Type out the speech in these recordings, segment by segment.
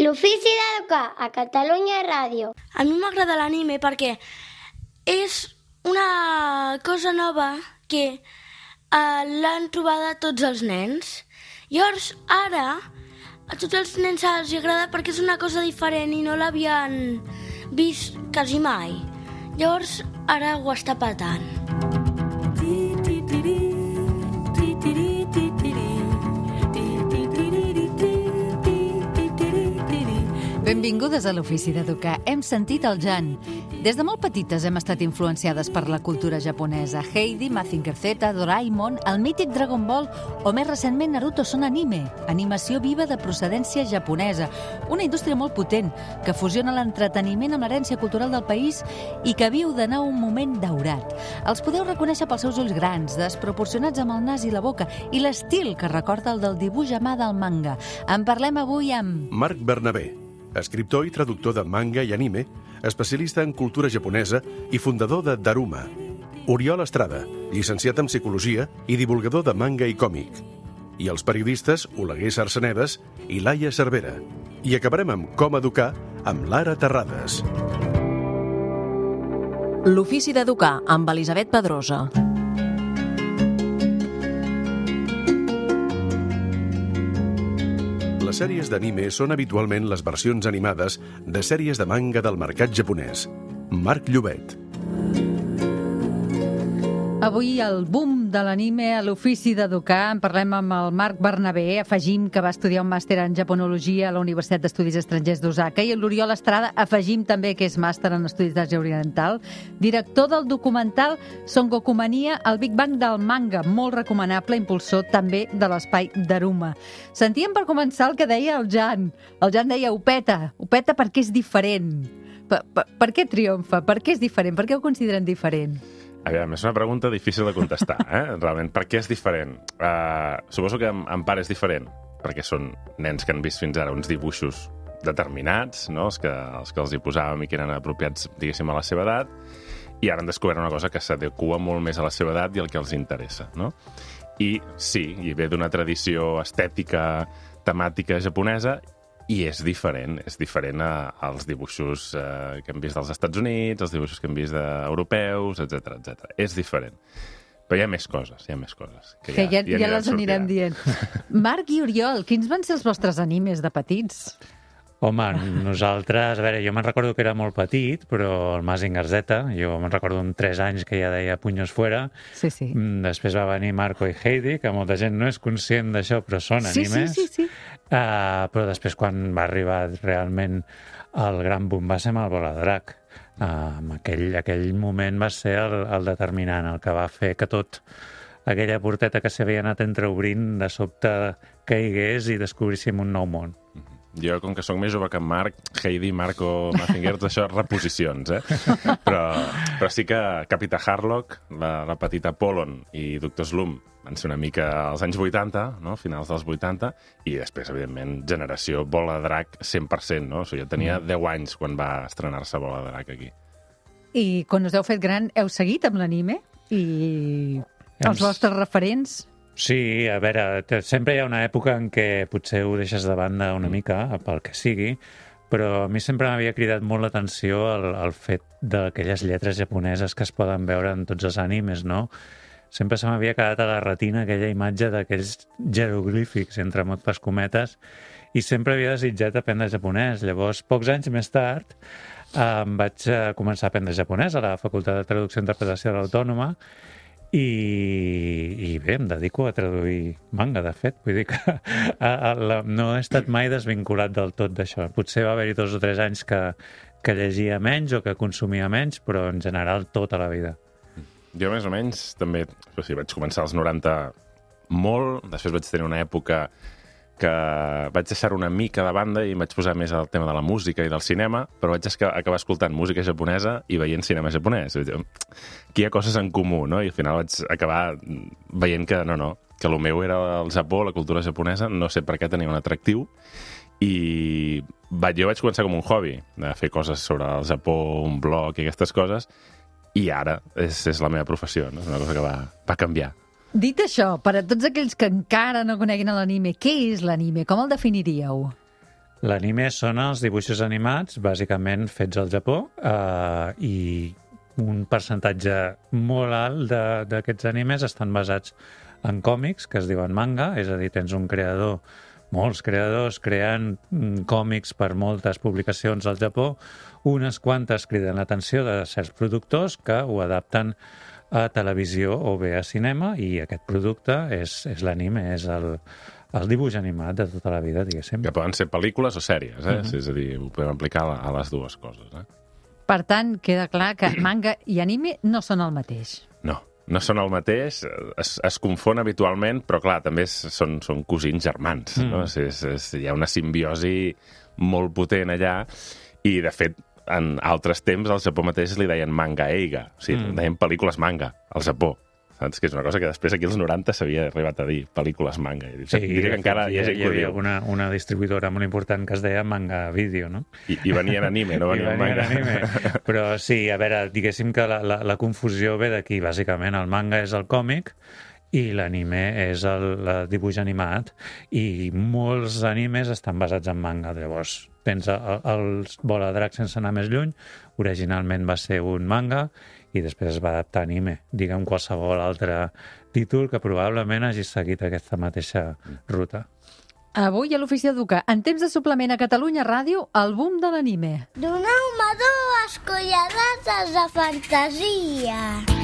L'ofici d'educar a Catalunya Ràdio. A mi m'agrada l'anime perquè és una cosa nova que l'han trobada tots els nens. Llavors, ara, a tots els nens els agrada perquè és una cosa diferent i no l'havien vist quasi mai. Llavors, ara ho està patant. Benvingudes a l'Ofici d'Educar. Hem sentit el Jan. Des de molt petites hem estat influenciades per la cultura japonesa. Heidi, Mazinger Z, Doraemon, el mític Dragon Ball o més recentment Naruto són anime, animació viva de procedència japonesa. Una indústria molt potent que fusiona l'entreteniment amb l'herència cultural del país i que viu de nou un moment daurat. Els podeu reconèixer pels seus ulls grans, desproporcionats amb el nas i la boca, i l'estil que recorda el del dibuix a mà del manga. En parlem avui amb Marc Bernabé, escriptor i traductor de manga i anime, especialista en cultura japonesa i fundador de Daruma. Oriol Estrada, llicenciat en Psicologia i divulgador de manga i còmic. I els periodistes Oleguer Sarsenedes i Laia Cervera. I acabarem amb Com educar amb Lara Terrades. L'Ofici d'Educar amb Elisabet Pedrosa. Les sèries d'anime són habitualment les versions animades de sèries de manga del mercat japonès. Marc Llobet. avui el boom de l'anime a l'Ofici d'Educar. En parlem amb el Marc Bernabé. Afegim que va estudiar un màster en japonologia a la Universitat d'Estudis Estrangers d'Osaka, i l'Oriol Estrada afegim també que és màster en Estudis d'Àsia Oriental, director del documental Son Goku Mania, el Big Bang del manga, molt recomanable, impulsor també de l'espai Daruma. Sentíem per començar el que deia el Jan. El Jan deia ho peta perquè és diferent. Per què triomfa? Per què és diferent? Per què ho consideren diferent? A veure, és una pregunta difícil de contestar, realment. Per què és diferent? Suposo que en part és diferent, perquè són nens que han vist fins ara uns dibuixos determinats, no? els que els hi posàvem i que eren apropiats, diguéssim, a la seva edat, i ara han descobert una cosa que s'adequa molt més a la seva edat i al que els interessa, no? I sí, i ve d'una tradició estètica, temàtica japonesa, i és diferent als dibuixos que hem vist dels Estats Units, els dibuixos que hem vist europeus, etc. És diferent. Però hi ha més coses, que ja les anirem dient. Marc i Oriol, quins van ser els vostres animes de petits? Home, nosaltres... A veure, jo me'n recordo que era molt petit, però el Mazinger Z, jo me'n recordo amb 3 anys que ja deia punyos fuera. Sí. Després va venir Marco i Heidi, que molta gent no és conscient d'això, però són animes. Sí. Però després, quan va arribar realment el gran boom, va ser amb el Bola de Drac. Aquell moment va ser el determinant, el que va fer que tot aquella porteta que s'havia anat entreobrint de sobte caigués i descobríssim un nou món. Jo, com que sóc més jove que en Marc, Heidi, Marco, Mazinger, això reposicions, Però sí que Capità Harlock, la petita Polon i Doctor Slump van ser una mica als anys 80, no? Finals dels 80, i després, evidentment, generació Bola de Drac 100%, no? Jo tenia 10 anys quan va estrenar-se Bola de Drac aquí. I quan us heu fet gran, heu seguit amb l'anime? I els vostres referents? Sí, a veure, sempre hi ha una època en què potser ho deixes de banda una mica, pel que sigui, però a mi sempre m'havia cridat molt l'atenció el fet d'aquelles lletres japoneses que es poden veure en tots els animes, no? Sempre se m'havia quedat a la retina aquella imatge d'aquells jeroglífics, entre moltes cometes, i sempre havia desitjat aprendre japonès. Llavors, pocs anys més tard, vaig començar a aprendre japonès a la Facultat de Traducció i Interpretació de l'Autònoma, i bé, em dedico a traduir manga, de fet. Vull dir que no he estat mai desvinculat del tot d'això. Potser va haver-hi 2 o 3 anys que llegia menys o que consumia menys, però en general tota la vida. Jo més o menys també, vaig començar als 90 molt, després vaig tenir una època que vaig deixar una mica de banda i em vaig posar més al tema de la música i del cinema, però vaig acabar escoltant música japonesa i veient cinema japonès. Aquí hi ha coses en comú, no? I al final vaig acabar veient que que el meu era el Japó, la cultura japonesa, no sé per què tenia un atractiu, i jo vaig començar com un hobby, de fer coses sobre el Japó, un blog i aquestes coses, i ara és la meva professió, no? És una cosa que va canviar. Dit això, per a tots aquells que encara no coneguin l'anime, què és l'anime? Com el definiríeu? L'anime són els dibuixos animats, bàsicament fets al Japó, i un percentatge molt alt d'aquests animes estan basats en còmics, que es diuen manga, és a dir, tens un creador, molts creadors creant còmics per moltes publicacions al Japó, unes quantes criden l'atenció de certs productors que ho adapten a televisió o bé a cinema, i aquest producte és l'anime, és el dibuix animat de tota la vida, diguéssim. Que poden ser pel·lícules o sèries, és a dir, ho podem aplicar a les dues coses. Per tant, queda clar que manga i anime no són el mateix. No són el mateix, es confon habitualment, però clar, també són cosins germans, no? Hi ha una simbiosi molt potent allà, i de fet, en altres temps, al Japó mateix li deien manga eiga, o sigui, deien pel·lícules manga al Japó. Saps? Que és una cosa que després aquí als 90 s'havia arribat a dir, pel·lícules manga. Sí, diria que encara hi ha gent que ho diu. Hi havia una distribuïdora molt important que es deia Manga Video, no? I venia en anime, no venia en manga. Anime. Però sí, a veure, diguéssim que la confusió ve d'aquí, bàsicament. El manga és el còmic i l'anime és el dibuix animat, i molts animes estan basats en manga. Llavors, tens el Bola de Drac sense anar més lluny, originalment va ser un manga, i després es va adaptar a anime, diguem qualsevol altre títol que probablement hagi seguit aquesta mateixa ruta. Avui a l'Ofici d'Educar, en temps de suplement a Catalunya Ràdio, el boom de l'anime. Doneu-me dues cullerades de fantasia.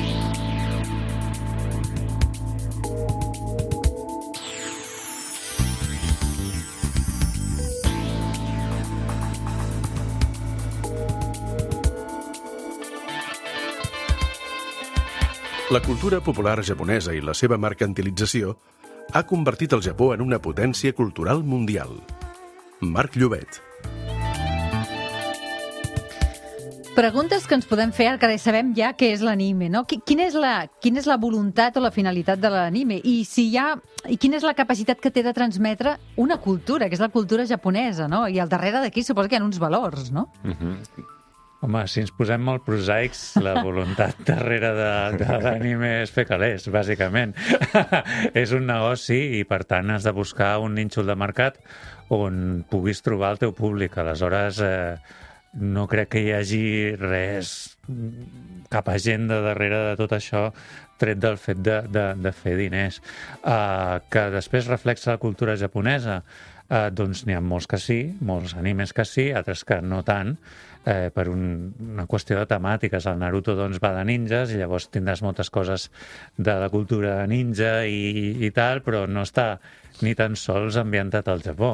La cultura popular japonesa i la seva mercantilització ha convertit el Japó en una potència cultural mundial. Marc Llobet. Preguntes que ens podem fer ara que sabem ja què és l'anime, no? Quina és la voluntat o la finalitat de l'anime? I quina és la capacitat que té de transmetre una cultura, que és la cultura japonesa, no? I al darrere d'aquí suposo que hi ha uns valors, no? Home, si ens posem molt prosaics, la voluntat darrere de l'anime és fer calés, bàsicament. És un negoci i, per tant, has de buscar un nínxol de mercat on puguis trobar el teu públic. Aleshores, no crec que hi hagi res, cap agenda darrere de tot això, tret del fet de fer diners. Que després reflexa la cultura japonesa, doncs n'hi ha molts que sí, molts animes que sí, altres que no tant, per una qüestió de temàtiques. El Naruto doncs va de ninjas i llavors tindràs moltes coses de la cultura ninja i tal, però no està ni tan sols ambientat al Japó.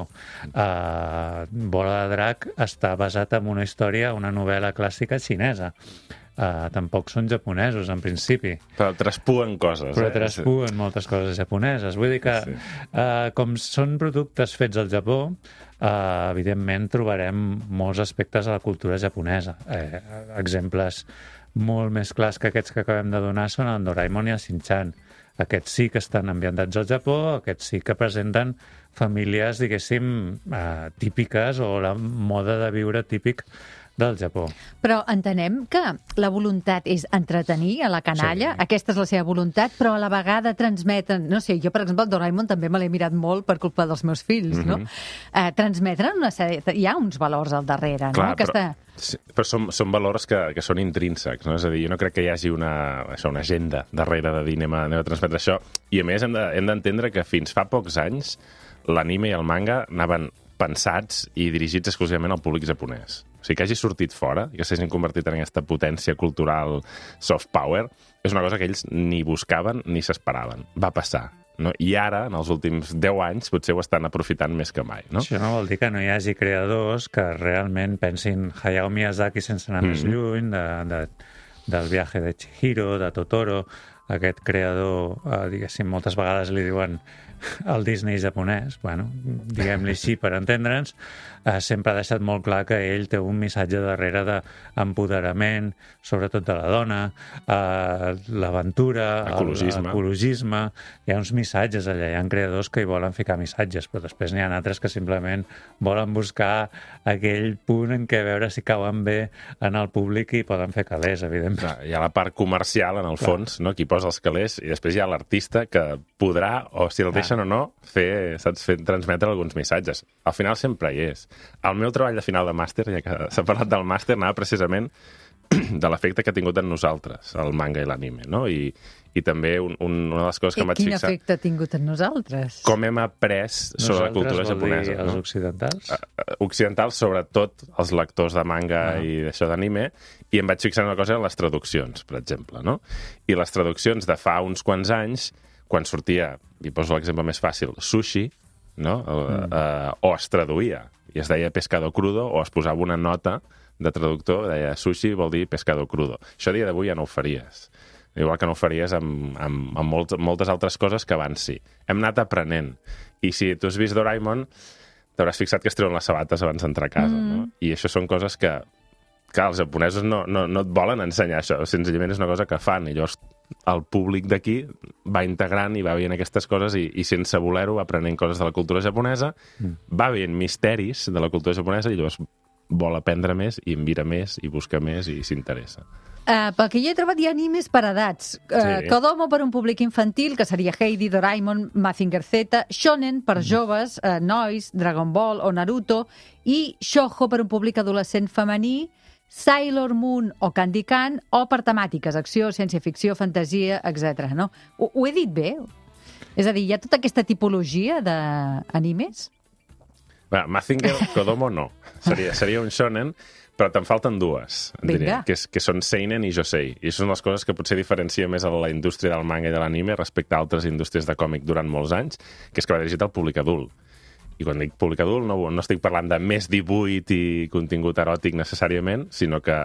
Bola de Drac està basat en una història, una novel·la clàssica xinesa. Tampoc són japonesos, en principi. Però traspuen coses. Però traspuen moltes coses japoneses. Vull dir que, com són productes fets al Japó, evidentment trobarem molts aspectes a la cultura japonesa. Exemples molt més clars que aquests que acabem de donar són el Doraemon i el Shin-chan. Aquests sí que estan ambientats al Japó, aquests sí que presenten famílies, diguéssim, típiques, o la moda de viure típic del Japó. Però entenem que la voluntat és entretenir a la canalla, sí. Aquesta és la seva voluntat, però a la vegada transmeten, no sé, jo per exemple el Doraemon també me l'he mirat molt per culpa dels meus fills, no? Transmeten una sèrie, hi ha uns valors al darrere, clar, no? Aquesta... Però són valors que són intrínsecs, no? És a dir, jo no crec que hi hagi una agenda darrere de dir anem a transmetre això, i a més hem d'entendre que fins fa pocs anys l'anime i el manga anaven pensats i dirigits exclusivament al públic japonès. O sigui, que hagi sortit fora i que s'hagin convertit en aquesta potència cultural soft power és una cosa que ells ni buscaven ni s'esperaven. Va passar. No? I ara, en els últims 10 anys, potser ho estan aprofitant més que mai. No? Això no vol dir que no hi hagi creadors que realment pensin Hayao Miyazaki sense anar més lluny, del Viaje de Chihiro, de Totoro, aquest creador, diguéssim, moltes vegades li diuen el Disney japonès, bueno, diguem-li així per entendre'ns, sempre ha deixat molt clar que ell té un missatge darrere d'empoderament, sobretot de la dona, l'aventura, l'ecologisme. Hi ha uns missatges allà, hi ha creadors que hi volen ficar missatges, però després n'hi ha altres que simplement volen buscar aquell punt en què veure si cauen bé en el públic i poden fer calés, evidentment. Hi ha la part comercial, en el fons, no? Qui posa els calés, i després hi ha l'artista que podrà, o si el deixen o no, transmetre alguns missatges. Al final sempre hi és. El meu treball de final de màster, ja que s'ha parlat del màster, anava precisament de l'efecte que ha tingut en nosaltres, el manga i l'anime, no? I també una de les coses que em vaig Quin fixar... efecte ha tingut en nosaltres? Com hem après sobre la cultura japonesa. Els occidentals? Occidentals, sobretot els lectors de manga i d'això d'anime, i em vaig fixar en una cosa, en les traduccions, per exemple, no? I les traduccions de fa uns quants anys, quan sortia, i poso l'exemple més fàcil, sushi, no? O es traduïa, i es deia pescado crudo, o es posava una nota de traductor, deia sushi vol dir pescado crudo. Això a dia d'avui ja no ho faries. Igual que no ho faries amb moltes altres coses que abans sí. Hem anat aprenent. I si tu has vist Doraemon, t'hauràs fixat que es treuen les sabates abans d'entrar a casa, no? I això són coses que els japonesos no et volen ensenyar això. Senzillament és una cosa que fan. I llavors el públic d'aquí va integrant i va veient aquestes coses i sense voler-ho va aprenent coses de la cultura japonesa, va veient misteris de la cultura japonesa i llavors vol aprendre més i mira més i busca més i s'interessa. Pel que jo he trobat hi ha animes per edats. Kodomo per un públic infantil, que seria Heidi, Doraemon, Mazinger Z, Shonen per joves, nois, Dragon Ball o Naruto, i Shoujo per un públic adolescent femení, Sailor Moon o Candy Can, o per temàtiques, acció, ciència-ficció, fantasia, etc. No? Ho he dit bé? És a dir, hi ha tota aquesta tipologia d'animes? Mazinger, Kodomo no. Seria un shonen, però te'n falten dues, diria, que són seinen i josei. I són les coses que potser diferencia més a la indústria del manga i de l'anime respecte a altres indústries de còmic durant molts anys, que és que va dirigit al públic adult. I quan dic públic adult no estic parlant de més dibuix i contingut eròtic necessàriament, sinó que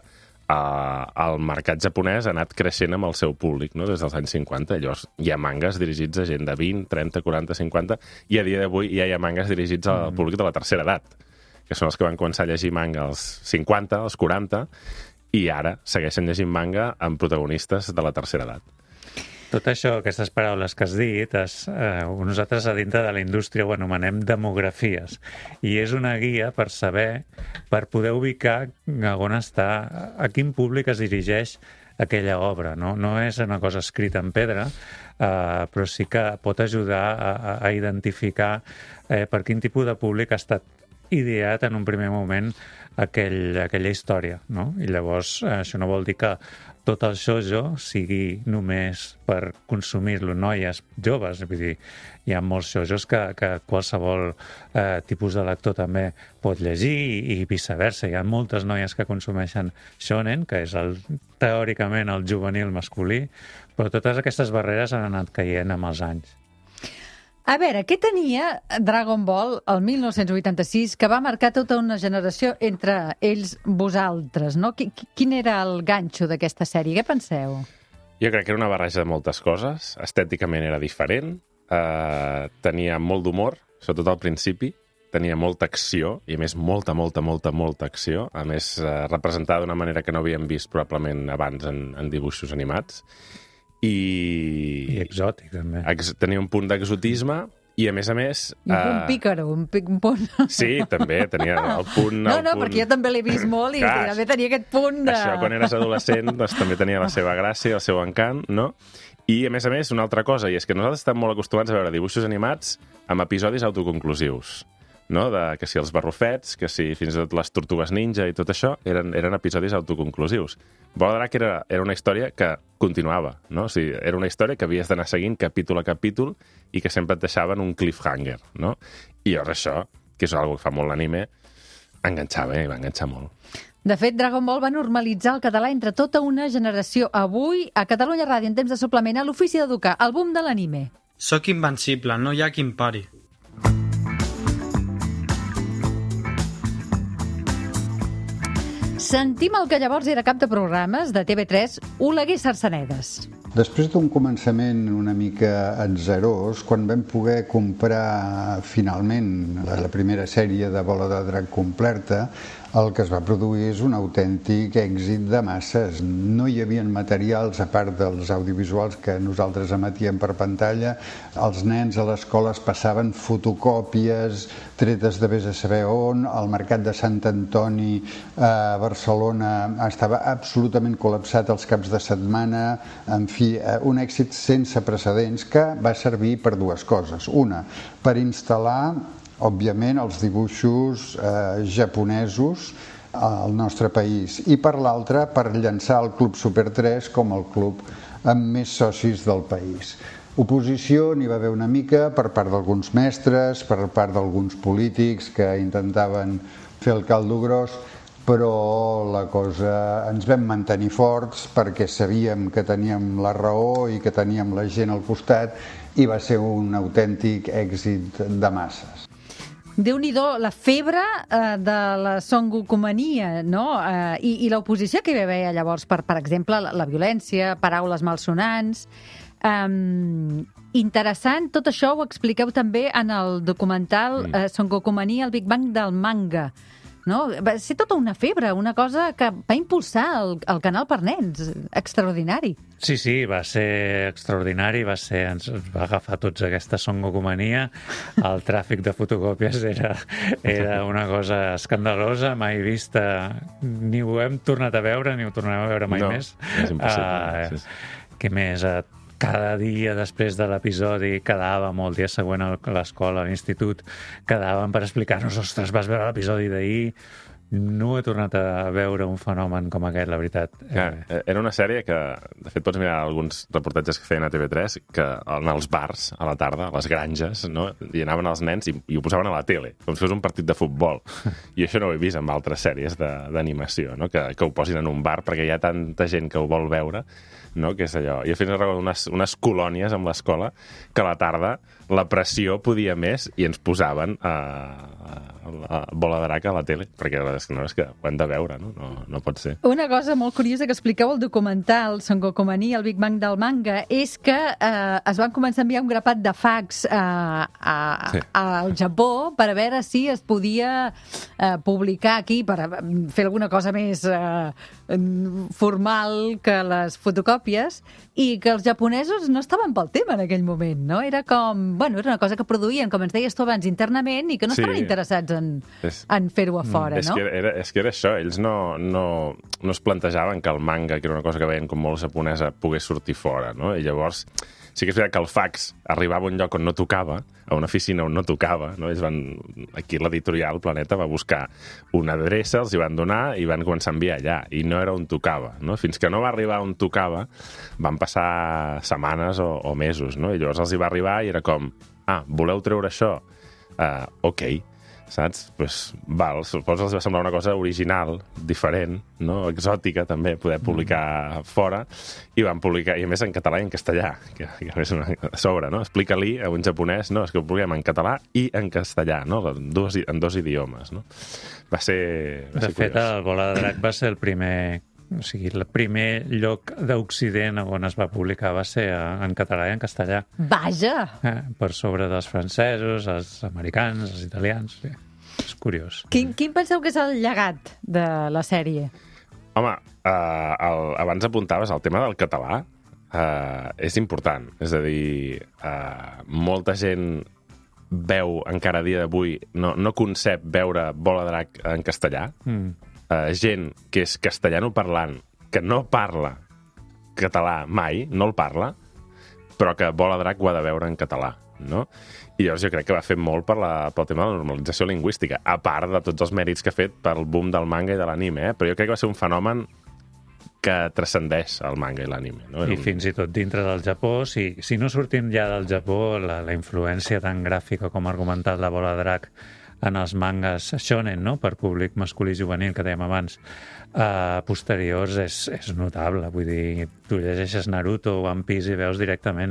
el mercat japonès ha anat creixent amb el seu públic, no? Des dels anys 50. Llavors hi ha mangas dirigits a gent de 20, 30, 40, 50, i a dia d'avui ja hi ha mangas dirigits al públic de la tercera edat, que són els que van començar a llegir manga als 50, als 40, i ara segueixen llegint manga amb protagonistes de la tercera edat. Tot això, aquestes paraules que has dit, nosaltres a dintre de la indústria ho anomenem demografies. I és una guia per saber, per poder ubicar on està, a quin públic es dirigeix aquella obra. No és una cosa escrita en pedra, però sí que pot ajudar a identificar per quin tipus de públic ha estat ideat en un primer moment aquella història, no? I llavors això no vol dir que tot el shoujo sigui només per consumir-lo noies joves. Vull dir, hi ha molts shoujos que qualsevol tipus de lector també pot llegir i viceversa. Hi ha moltes noies que consumeixen shonen, que és teòricament el juvenil masculí, però totes aquestes barreres han anat caient amb els anys. A veure, què tenia Dragon Ball el 1986 que va marcar tota una generació entre ells vosaltres, no? Quin era el ganxo d'aquesta sèrie? Què penseu? Jo crec que era una barreja de moltes coses. Estèticament era diferent, tenia molt d'humor, sobretot al principi, tenia molta acció, i a més molta acció, a més representada d'una manera que no havíem vist probablement abans en dibuixos animats. I exòtic, també. Tenia un punt d'exotisme i, a més... I un punt pícaro, un punt... Sí, també, tenia el punt... perquè jo també l'he vist molt i també tenia aquest punt de... Això, quan eres adolescent, doncs, també tenia la seva gràcia, el seu encant, no? I, a més, una altra cosa, i és que nosaltres estem molt acostumats a veure dibuixos animats amb episodis autoconclusius, no? Que si els barrufets, que si fins i tot les tortugues ninja i tot això, eren episodis autoconclusius. Bola Drac era una història que continuava, no? O sigui, era una història que havies d'anar seguint capítol a capítol i que sempre et deixaven un cliffhanger, no? I llavors això, que és una cosa que fa molt l'anime, enganxava, i va enganxar molt. De fet, Dragon Ball va normalitzar el català entre tota una generació. Avui, a Catalunya Ràdio, en temps de suplement, a l'Ofici d'Educar, el boom de l'anime. Soc invencible, no hi ha qui em pari. Sentim el que llavors era cap de programes de TV3, Oleguer Sarsenedes. Després d'un començament una mica atzerós, quan vam poder comprar finalment la primera sèrie de Bola de Drac completa, el que es va produir és un autèntic èxit de masses. No hi havia materials, a part dels audiovisuals que nosaltres emetíem per pantalla. Els nens a l'escola es passaven fotocòpies tretes de vés a saber on. El mercat de Sant Antoni a Barcelona estava absolutament col·lapsat els caps de setmana. En fi, un èxit sense precedents que va servir per dues coses. Una, per instal·lar òbviament, els dibuixos japonesos al nostre país, i per l'altra per llançar el Club Super 3 com el club amb més socis del país. Oposició n'hi va haver una mica per part d'alguns mestres, per part d'alguns polítics que intentaven fer el caldo gros, però la cosa ens vam mantenir forts perquè sabíem que teníem la raó i que teníem la gent al costat, i va ser un autèntic èxit de masses. Déu-n'hi-do, la febre de la songocomania, no? I l'oposició que hi va haver llavors per exemple, la violència, paraules malsonants. Interessant, tot això ho expliqueu també en el documental Songocomania, el Big Bang del manga. No? Va ser tota una febre, una cosa que va impulsar el canal per nens. Extraordinari. Sí, va ser extraordinari, ens va agafar tots aquesta songocomania. El tràfic de fotocòpies era una cosa escandalosa, mai vista. Ni ho hem tornat a veure, ni ho tornarem a veure mai més. És impossible. Què més? Cada dia després de l'episodi quedàvem, el dia següent a l'escola, a l'institut, quedàvem per explicar-nos, ostres, vas veure l'episodi d'ahir? No he tornat a veure un fenomen com aquest, la veritat. Era una sèrie que, de fet, pots mirar alguns reportatges que feien a TV3, que en els bars, a la tarda, a les granges, no? Hi anaven els nens i ho posaven a la tele, com si fos un partit de futbol. I això no ho he vist amb altres sèries d'animació, no? Que ho posin en un bar perquè hi ha tanta gent que ho vol veure, no? Que és allò. I fins recordo unes colònies amb l'escola que a la tarda la pressió podia més i ens posaven a Bola de Drac a la tele, perquè és que ho hem de veure, no pot ser. Una cosa molt curiosa que expliqueu al documental Songocomania, el Big Bang del manga, és que es van començar a enviar un grapat de fax al Japó per a veure si es podia publicar aquí, per fer alguna cosa més formal que les fotocòpies, i que els japonesos no estaven pel tema en aquell moment, no? Era com, era una cosa que produïen, com ens deies tu abans, internament, i que no estaven interessats en fer-ho a fora, no? És que era això, ells no es plantejaven que el manga, que era una cosa que veien com molt japonesa, pogués sortir fora, no? I llavors sí que és veritat que el fax arribava a un lloc on no tocava, a una oficina on no tocava, no? Aquí l'editorial Planeta va buscar una adreça, els hi van donar i van començar a enviar allà, i no era on tocava, no? Fins que no va arribar on tocava, van passar setmanes o mesos, no? I llavors els hi va arribar i era com, voleu treure això? Ok, saps? Val, suposo els va semblar una cosa original, diferent, no? Exòtica, també, poder publicar fora, i van publicar, i a més en català i en castellà, que a més a sobre, no? Explica-li a un japonès, no, és que ho publiquem en català i en castellà, no? En dos idiomes, no? Va ser de fet, el Bola de Drac va ser el primer... O sigui, el primer lloc d'Occident on es va publicar va ser en català i en castellà. Vaja! Per sobre dels francesos, els americans, els italians. Sí. És curiós. Quin penseu que és el llegat de la sèrie? Home, abans apuntaves el tema del català. És important. És a dir, molta gent veu encara a dia d'avui, no concep veure Bola de Drac en castellà. Gent que és castellano-parlant, que no parla català mai, no el parla, però que Bola de Drac ho ha de veure en català, no? I llavors jo crec que va fer molt pel tema de la normalització lingüística, a part de tots els mèrits que ha fet pel boom del manga i de l'anime, però jo crec que va ser un fenomen que transcendeix el manga i l'anime, no? I fins i tot dintre del Japó, si no sortim ja del Japó, la influència tan gràfica com argumental de Bola de Drac en els mangas shonen, no?, per públic masculí i juvenil, que dèiem abans, posteriors, és notable. Vull dir, tu llegeixes Naruto o One Piece i veus directament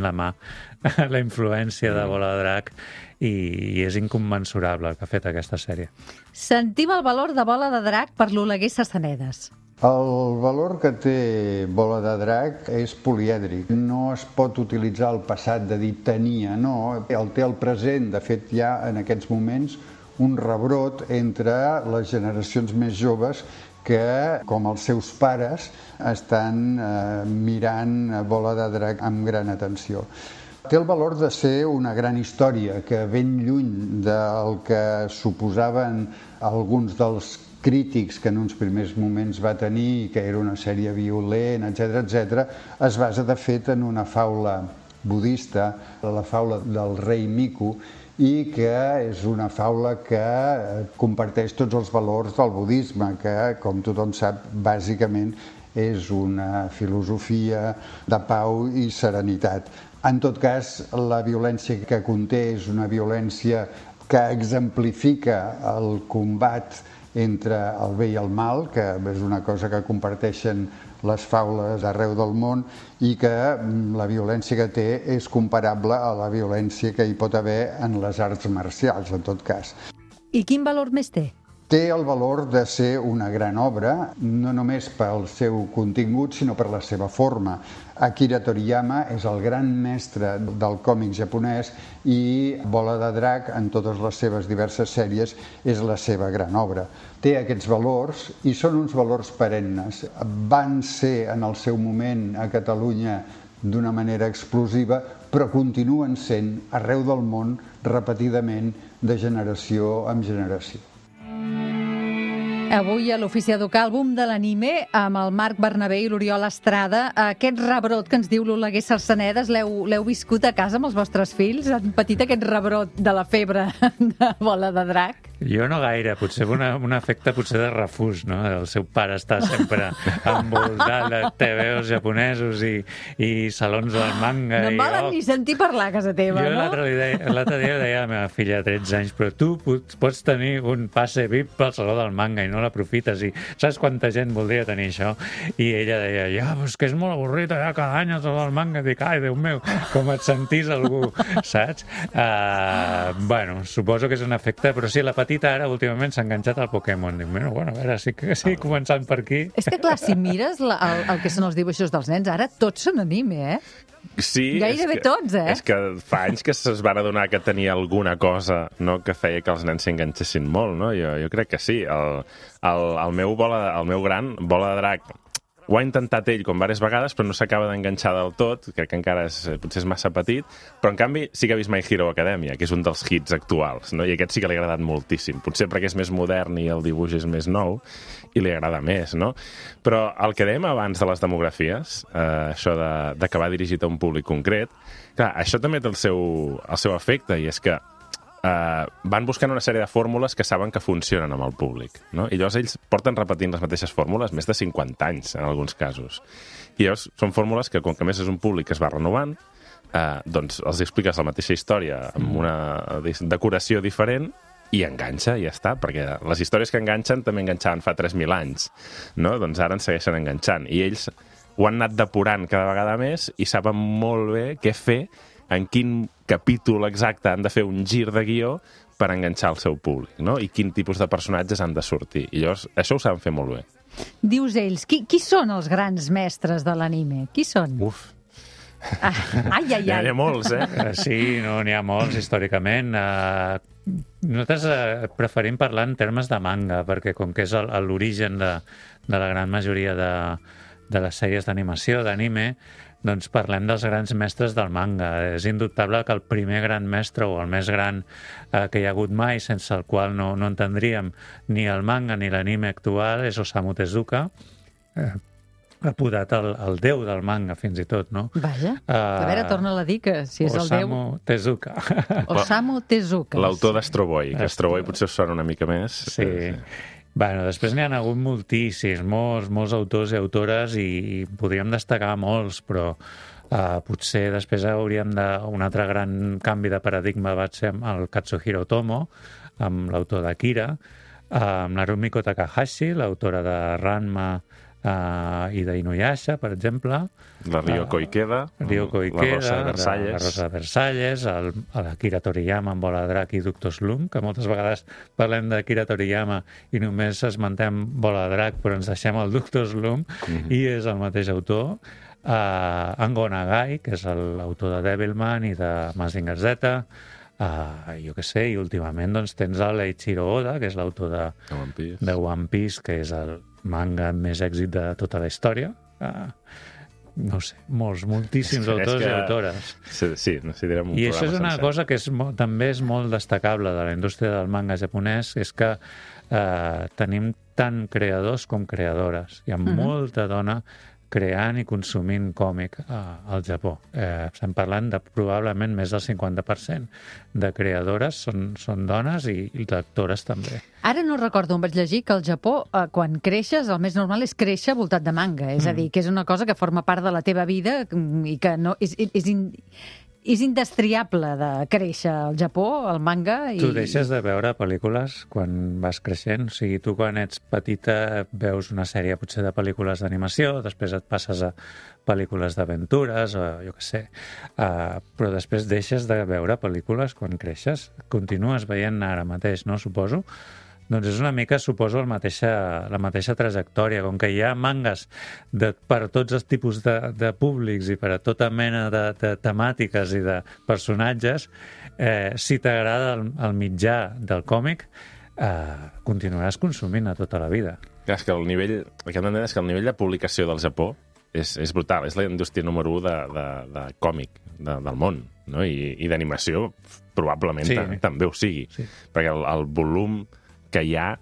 la influència de Bola de Drac, i és incommensurable el que ha fet aquesta sèrie. Sentim el valor de Bola de Drac per l'Oleguer Sassanedes. El valor que té Bola de Drac és polièdric. No es pot utilitzar el passat de dir tenia, no. El té el present. De fet, hi ha en aquests moments un rebrot entre les generacions més joves que, com els seus pares, estan mirant Bola de Drac amb gran atenció. Té el valor de ser una gran història que, ben lluny del que suposaven alguns dels crítics que en uns primers moments va tenir, que era una sèrie violent, etc., es basa, de fet, en una faula budista, la faula del rei Miku, i que és una faula que comparteix tots els valors del budisme, que, com tothom sap, bàsicament és una filosofia de pau i serenitat. En tot cas, la violència que conté és una violència que exemplifica el combat entre el bé i el mal, que és una cosa que comparteixen les faules arreu del món, i que la violència que té és comparable a la violència que hi pot haver en les arts marcials, en tot cas. I quin valor més té? Té el valor de ser una gran obra, no només pel seu contingut, sinó per la seva forma. Akira Toriyama és el gran mestre del còmic japonès i Bola de Drac, en totes les seves diverses sèries, és la seva gran obra. Té aquests valors i són uns valors perennes. Van ser en el seu moment a Catalunya d'una manera explosiva, però continuen sent arreu del món repetidament de generació en generació. Avui a l'Ofici Educar, el boom de l'anime, amb el Marc Bernabé i l'Oriol Estrada. Aquest rebrot que ens diu l'Oleguer Sarsenedes, l'heu viscut a casa amb els vostres fills? Han patit aquest rebrot de la febre de Bola de Drac? Jo no gaire, potser un efecte potser de refús, no? El seu pare està sempre envoltat de TVOs japonesos i salons del manga. No em volen ni sentir parlar a casa teva, jo no? L'altre dia deia a la meva filla de 13 anys, però tu pots tenir un passe VIP pel saló del manga i no l'aprofites, i saps quanta gent voldria tenir això? I ella deia, ja, però és que és molt avorrit allà cada any al saló del manga. Dic, ai, Déu meu, com et sentís algú, saps? Bueno, suposo que és un efecte, però sí, la petita ara últimament s'ha enganxat al Pokémon. Dic, bueno, a veure, sí, començant per aquí. És que clar, si mires el que són els dibuixos dels nens, ara tots són anime, Sí, gairebé tots, És que fa anys que es van adonar que tenia alguna cosa, no, que feia que els nens s'enganxessin molt, no? Jo crec que sí. El meu gran, Bola de Drac, ho ha intentat ell com diverses vegades, però no s'acaba d'enganxar del tot, crec que encara potser és massa petit, però en canvi sí que ha vist My Hero Academia, que és un dels hits actuals, no? I aquest sí que li ha agradat moltíssim, potser perquè és més modern i el dibuix és més nou, i li agrada més, no? Però el que dèiem abans de les demografies, això de que va dirigit a un públic concret, clar, això també té el seu efecte, i és que van buscant una sèrie de fórmules que saben que funcionen amb el públic, no? I llavors ells porten repetint les mateixes fórmules més de 50 anys, en alguns casos. I llavors són fórmules que, com que més és un públic que es va renovant, doncs els expliques la mateixa història amb una decoració diferent i enganxa, i ja està, perquè les històries que enganxen també enganxaven fa 3.000 anys, no? Doncs ara ens segueixen enganxant. I ells ho han anat depurant cada vegada més i saben molt bé què fer, en quin capítol exacte han de fer un gir de guió per enganxar el seu públic, no? I quin tipus de personatges han de sortir. I llavors, això ho saben fer molt bé. Dius ells, qui són els grans mestres de l'anime? Qui són? Uf. Ai. N'hi ha molts, Sí, no, n'hi ha molts, històricament. Nosaltres preferim parlar en termes de manga, perquè com que és l'origen de la gran majoria de les sèries d'animació, d'anime, doncs parlem dels grans mestres del manga. És indubtable que el primer gran mestre, o el més gran que hi ha hagut mai, sense el qual no entendríem ni el manga ni l'anime actual, és Osamu Tezuka, apodat el déu del manga, fins i tot, no? Vaja, a veure, torna-la a dir, que si és el déu... Osamu Tezuka. Osamu Tezuka. L'autor d'Astro Boy, que Astro Boy potser us sona una mica més. Sí. Bueno, després n'hi ha hagut moltíssims, molts autors i autores, i podríem destacar molts, però potser després hauríem un altre gran canvi de paradigma va ser el Katsuhiro Otomo, amb l'autor d'Akira, amb la Rumiko Takahashi, l'autora de Ranma i d'Inuyasha, per exemple. La Ryoko Ikeda, la Rosa de Versalles. La Rosa de Versalles, l'Akira Toriyama amb Bola de Drac i Doctor Slump, que moltes vegades parlem d'Akira Toriyama i només esmentem Bola de Drac, però ens deixem el Doctor Slump, i és el mateix autor. Ango Nagai, que és l'autor de Devilman i de Mazinger Z, jo què sé, i últimament doncs, tens l'Eiichiro Oda, que és l'autor de One Piece, que és el manga amb més èxit de tota la història. No sé, moltíssims autors i autores. Sí, necessitarem un programa sencer. I això és una cosa que també és molt destacable de la indústria del manga japonès, és que tenim tant creadors com creadores. Hi ha molta dona creant i consumint còmic al Japó. Estem parlant de probablement més del 50% de creadores són dones i lectores també. Ara no recordo on vaig llegir que al Japó, quan creixes, el més normal és créixer voltat de manga. És a dir, que és una cosa que forma part de la teva vida i que no és indestriable de créixer al Japó, el manga. Tu deixes de veure pel·lícules quan vas creixent? O sigui, tu quan ets petita veus una sèrie potser de pel·lícules d'animació, després et passes a pel·lícules d'aventures, o jo què sé. Però després deixes de veure pel·lícules quan creixes. Continues veient ara mateix, no? Suposo. Doncs és una mica, suposo, la mateixa trajectòria. Com que hi ha mangas per a tots els tipus de públics i per a tota mena de temàtiques i de personatges, si t'agrada el mitjà del còmic, continuaràs consumint a tota la vida. Clar, és que el nivell de publicació del Japó és brutal. És la indústria número 1 de còmic del món, no? I d'animació probablement també ho sigui. Sí. Perquè el volum que hi ha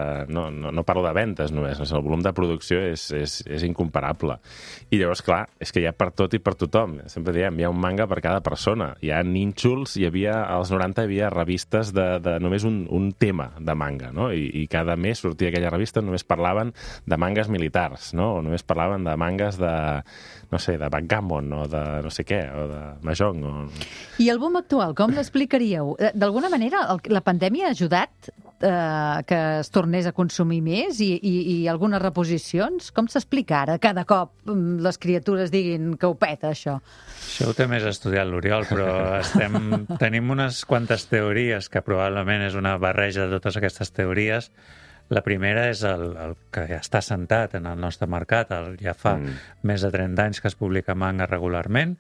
no parlo de ventes només, el volum de producció és incomparable. I llavors, clar, és que hi ha per tot i per tothom. Sempre diem, hi ha un manga per cada persona. Hi ha nínxols, als 90 hi havia revistes de només un tema de manga, no? I cada mes sortia aquella revista, només parlaven de mangas militars, no? O només parlaven de mangas de backgammon, o de no sé què, o de mahjong. I el boom actual, com l'explicaríeu? D'alguna manera, la pandèmia ha ajudat que es tornés a consumir més i algunes reposicions? Com s'explica ara? Cada cop les criatures diguin que ho peta, això. Això ho té més estudiat l'Oriol, però tenim unes quantes teories que probablement és una barreja de totes aquestes teories. La primera és el que ja està assentat en el nostre mercat. Ja fa més de 30 anys que es publica manga regularment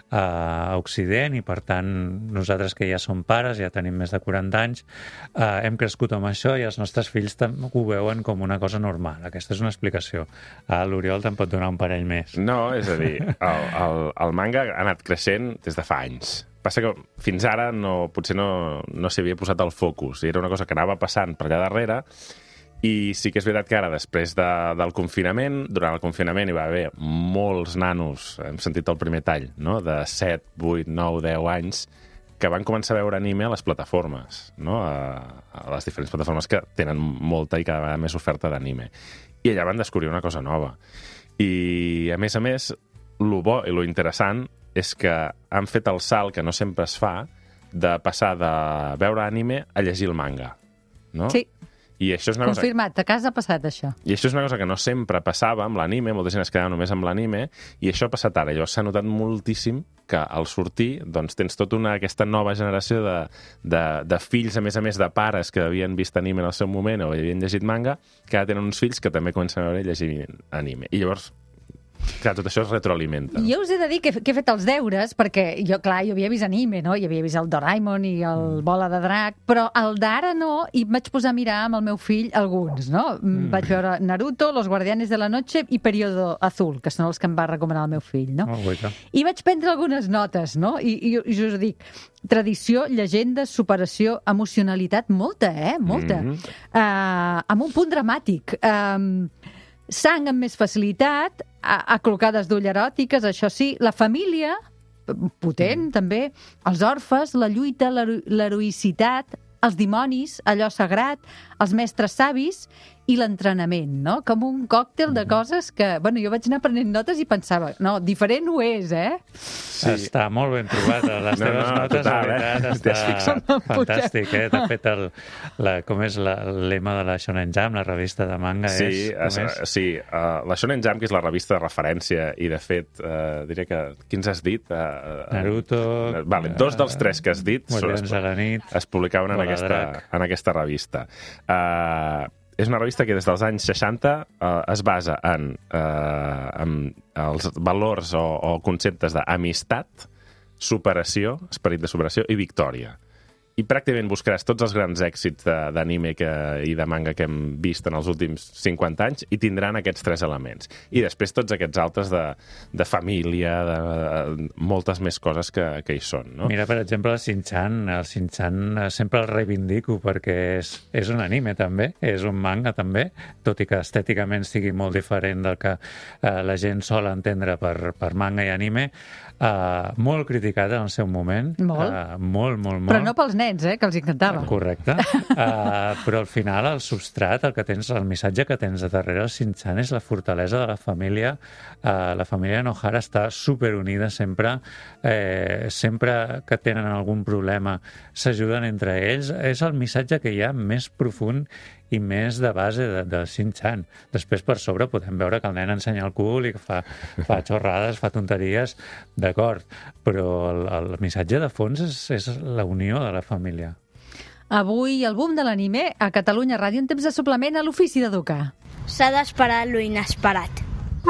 a Occident i, per tant, nosaltres que ja som pares, ja tenim més de 40 anys, hem crescut amb això i els nostres fills ho veuen com una cosa normal. Aquesta és una explicació. L'Oriol te'n pot donar un parell més. No, és a dir, el manga ha anat creixent des de fa anys. Passa que fins ara potser no s'hi havia posat el focus. Era una cosa que anava passant per allà darrere. I sí que és veritat que ara, després del confinament, durant el confinament hi va haver molts nanos, hem sentit el primer tall, no? De 7, 8, 9, 10 anys, que van començar a veure anime a les plataformes, no? A les diferents plataformes que tenen molta i cada vegada més oferta d'anime. I allà van descobrir una cosa nova. I, a més, lo bo i lo interessant és que han fet el salt, que no sempre es fa, de passar de veure anime a llegir el manga, no? Sí. I això és una confirmat, a casa ha passat això. I això és una cosa que no sempre passava amb l'anime, molta gent es quedava només amb l'anime, i això ha passat ara. Llavors s'ha notat moltíssim que al sortir doncs, tens tota aquesta nova generació de fills, a més de pares que havien vist anime en el seu moment o havien llegit manga, que ara tenen uns fills que també comencen a veure i llegir anime. I llavors, clar, tot això es retroalimenta. Jo us he de dir que he fet els deures, perquè jo havia vist anime, no? I havia vist el Doraemon i el Bola de Drac, però el d'ara no, i em vaig posar a mirar amb el meu fill alguns, no? Vaig veure Naruto, Los Guardianes de la Noche i Periodo Azul, que són els que em va recomanar el meu fill, no? I vaig prendre algunes notes, no? I us dic, tradició, llegendes, superació, emocionalitat, molta, molta. Amb un punt dramàtic. Sang amb més facilitat, aclocades d'ull eròtiques, això sí, la família, potent també, els orfes, la lluita, l'heroïcitat, els dimonis, allò sagrat, els mestres savis i l'entrenament, no? Com un còctel de coses que... Bueno, jo vaig anar prenent notes i pensava, no, diferent ho és, Sí. Està molt ben trobat, les teves notes, total, la veritat, està fantàstic, De fet, com és el lema de la Shonen Jump, la revista de manga, la Shonen Jump, que és la revista de referència, i de fet, diré que... Quins has dit? Naruto... Vale, 2 dels 3 que has dit es publicaven en aquesta revista. És una revista que des dels anys 60 es basa en els valors o conceptes d'amistat, superació, esperit de superació i victòria. i pràcticament buscaràs tots els grans èxits d'anime i de manga que hem vist en els últims 50 anys i tindran aquests 3 elements. I després tots aquests altres de família, de moltes més coses que hi són, no? Mira, per exemple, el Shin-chan sempre el reivindico perquè és un anime també, és un manga també, tot i que estèticament sigui molt diferent del que la gent sol entendre per manga i anime, molt criticat en el seu moment. Molt. Però no pels nens, que els encantava. Correcte. Però al final el substrat, el missatge que tens a darrere el Shin-chan és la fortalesa de la família. La família Nohara està superunida sempre. Sempre que tenen algun problema s'ajuden entre ells. És el missatge que hi ha més profund i més de base del Shin-chan. Després, per sobre, podem veure que el nen ensenya el cul i que fa xorrades, fa tonteries, d'acord, però el missatge de fons és la unió de la família. Avui, el boom de l'anime a Catalunya Ràdio en temps de suplement a l'Ofici d'Educar. S'ha d'esperar lo inesperat.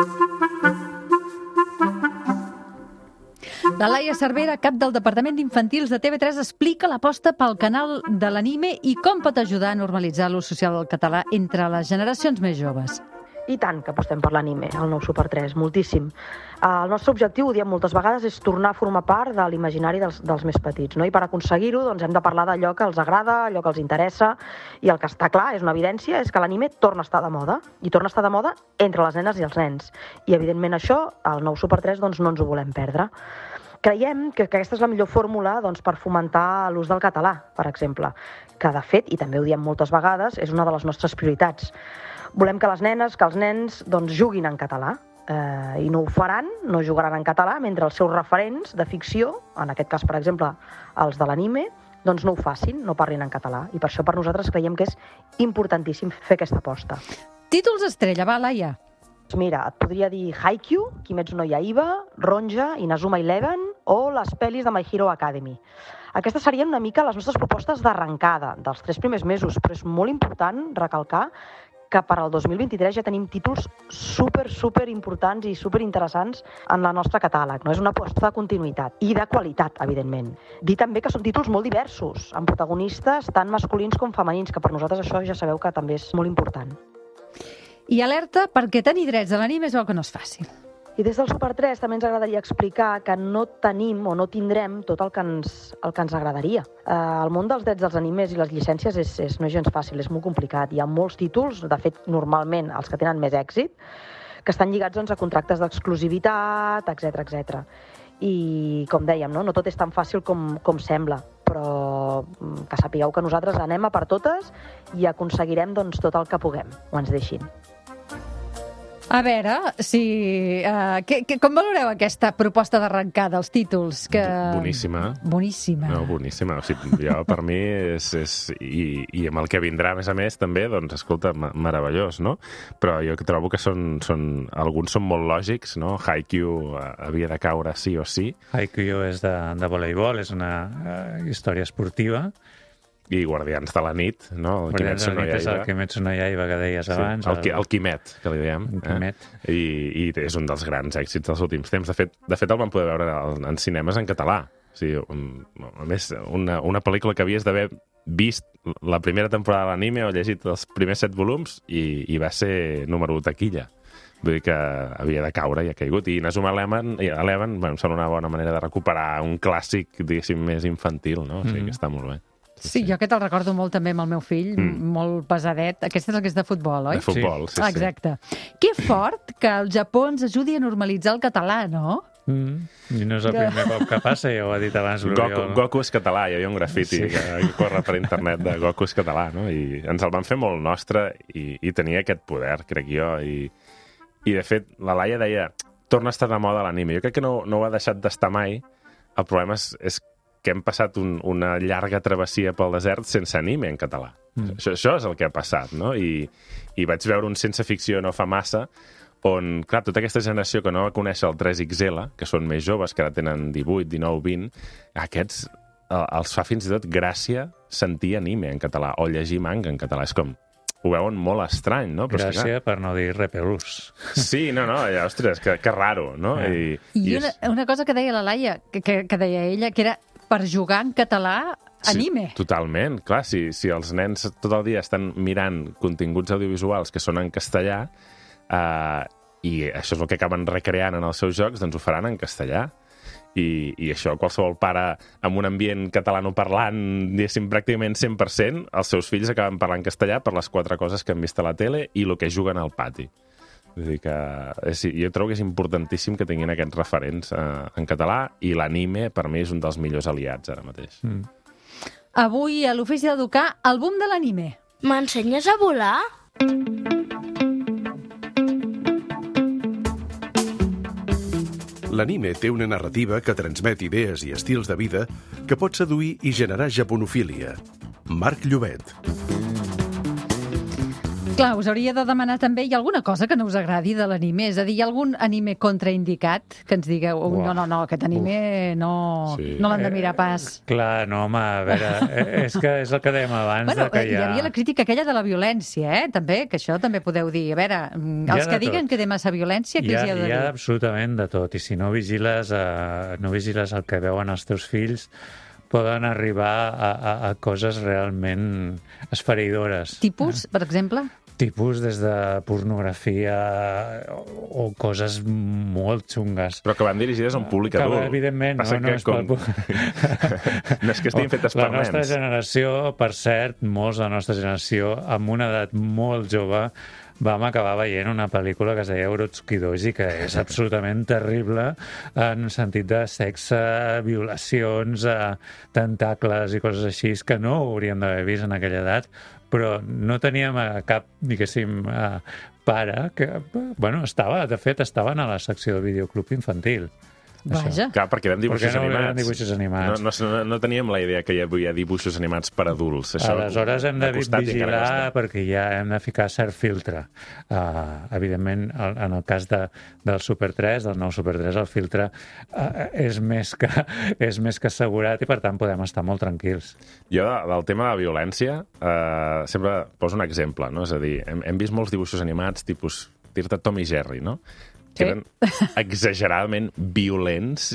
La Laia Cervera, cap del Departament d'Infantils de TV3, explica l'aposta pel canal de l'anime i com pot ajudar a normalitzar l'ús social del català entre les generacions més joves. I tant que apostem per l'anime, el nou Super 3, moltíssim. El nostre objectiu, ho diem moltes vegades, és tornar a formar part de l'imaginari dels més petits, no? I per aconseguir-ho doncs, hem de parlar d'allò que els agrada, allò que els interessa, i el que està clar, és una evidència, és que l'anime torna a estar de moda, i torna a estar de moda entre les nenes i els nens. I evidentment això, el nou Super 3, doncs, no ens ho volem perdre. Creiem que aquesta és la millor fórmula doncs, per fomentar l'ús del català, per exemple, que de fet, i també ho diem moltes vegades, és una de les nostres prioritats. Volem que les nenes, que els nens doncs, juguin en català, i no ho faran, no jugaran en català, mentre els seus referents de ficció, en aquest cas, per exemple, els de l'anime, doncs no ho facin, no parlin en català. I per això per nosaltres creiem que és importantíssim fer aquesta aposta. Títols estrella, va, Laia. Mira, et podria dir Haikyuu, Kimetsu no Yaiba, Ronja, Inazuma Eleven o les pel·lis de My Hero Academy. Aquestes serien una mica les nostres propostes d'arrencada dels 3 primers mesos, però és molt important recalcar que per al 2023 ja tenim títols super importants i super interessants en la nostra catàleg. No? És una aposta de continuïtat i de qualitat, evidentment. Dir també que són títols molt diversos, amb protagonistes tant masculins com femenins, que per nosaltres això ja sabeu que també és molt important. I alerta, perquè tenir drets a l'anime es veu que no és fàcil. I des del Super 3 també ens agradaria explicar que no tenim o no tindrem tot el que ens agradaria. El món dels drets dels animes i les llicències no és gens fàcil, és molt complicat. Hi ha molts títols, de fet, normalment els que tenen més èxit, que estan lligats doncs, a contractes d'exclusivitat, etc. I, com dèiem, no tot és tan fàcil com sembla, però que sapigueu que nosaltres anem a per totes i aconseguirem doncs, tot el que puguem, o ens deixin. A veure, com valoreu aquesta proposta d'arrencada, els títols? Boníssima. Boníssima. No, boníssima. O sigui, jo, per mi, i amb el que vindrà, a més, també, doncs, escolta, meravellós, no? Però jo trobo que alguns són molt lògics, no? Haikyuu havia de caure sí o sí. Haikyuu és de voleibol, és una història esportiva. I Guardians de la nit, no? El Kimetsu no Yaiba. És el Kimetsu no Yaiba que deies abans. El Quimet, que li dèiem. I és un dels grans èxits dels últims temps. De fet, el vam poder veure en cinemes en català. O sigui, a més, una pel·lícula que havies d'haver vist la primera temporada de l'anime o llegit els primers 7 volums i va ser número 1 taquilla. Vull dir que havia de caure i ha caigut. I Inazuma Eleven em sembla una bona manera de recuperar un clàssic, diguéssim, més infantil, no? O sigui que està molt bé. Sí, jo aquest el recordo molt també amb el meu fill, molt pesadet. Aquest és el que és de futbol, oi? De futbol, sí. Exacte. Que fort que el Japó ens ajudi a normalitzar el català, no? I no és el primer cop que passa, ja ho ha dit abans l'Oriol. Goku és català, hi havia un grafiti que corre per internet de Goku és català, no? I ens el van fer molt nostre i tenia aquest poder, crec jo. I de fet, la Laia deia, torna a estar de moda l'anime. Jo crec que no ho ha deixat d'estar mai. El problema és que hem passat una llarga travessia pel desert sense anime en català. Això és el que ha passat, no? I vaig veure un Sense Ficció no fa massa, on, clar, tota aquesta generació que no va conèixer el 3XL, que són més joves, que ara tenen 18, 19, 20, aquests els fa fins i tot gràcia sentir anime en català o llegir manga en català. És com, ho veuen molt estrany, no? Però gràcia per no dir repelús. Sí, no, ostres, que raro, no? I una cosa que deia la Laia, que deia ella, que era per jugar en català anime. Sí, totalment, clar, si els nens tot el dia estan mirant continguts audiovisuals que són en castellà i això és el que acaben recreant en els seus jocs, doncs ho faran en castellà. I això, qualsevol pare amb un ambient catalanoparlant, diguéssim, pràcticament 100%, els seus fills acaben parlant castellà per les 4 coses que han vist a la tele i el que juguen al pati. Vull dir que jo trobo que és importantíssim que tinguin aquests referents en català i l'anime, per mi, és un dels millors aliats ara mateix. Avui, a l'Ofici d'Educar, el boom de l'anime. M'ensenyes a volar? L'anime té una narrativa que transmet idees i estils de vida que pot seduir i generar japonofília. Marc Llobet. Clar, us hauria de demanar també, hi ha alguna cosa que no us agradi de l'anime? És a dir, hi ha algun anime contraindicat que ens digueu, no, aquest anime no l'han de mirar pas? Clar, no, home, a veure, és que és el que dèiem abans. Bueno, que hi havia la crítica aquella de la violència, també, que això també podeu dir. A veure, els que diguen que té massa violència, què els hi ha de dir? Hi ha absolutament de tot, i si no vigiles el que veuen els teus fills, poden arribar a coses realment esfereïdores. Tipus, per exemple? Tipus des de pornografia o coses molt xungues. Però que van dirigides a un públic adult. Evidentment, no és no és que estiguin fetes per nens. La nostra generació, per cert, molts de la nostra generació, amb una edat molt jove, vam acabar veient una pel·lícula que es deia Urotsuki Doji, que és absolutament terrible en sentit de sexe, violacions, tentacles i coses així que no hauríem d'haver vist en aquella edat, però no teníem cap, diguéssim, pare que, bueno, estaven a la secció de videoclub infantil. Vaja. Clar, perquè eren dibuixos animats. No teníem la idea que hi havia dibuixos animats per adults. Això aleshores hem de vigilar perquè ja hem de ficar cert filtre. Evidentment, en el cas del Super 3, del nou Super 3, el filtre és més que assegurat i, per tant, podem estar molt tranquils. Jo, del tema de la violència, sempre poso un exemple, no? És a dir, hem vist molts dibuixos animats, tipus, dir-te Tom i Jerry, no? Que eren exageradament violents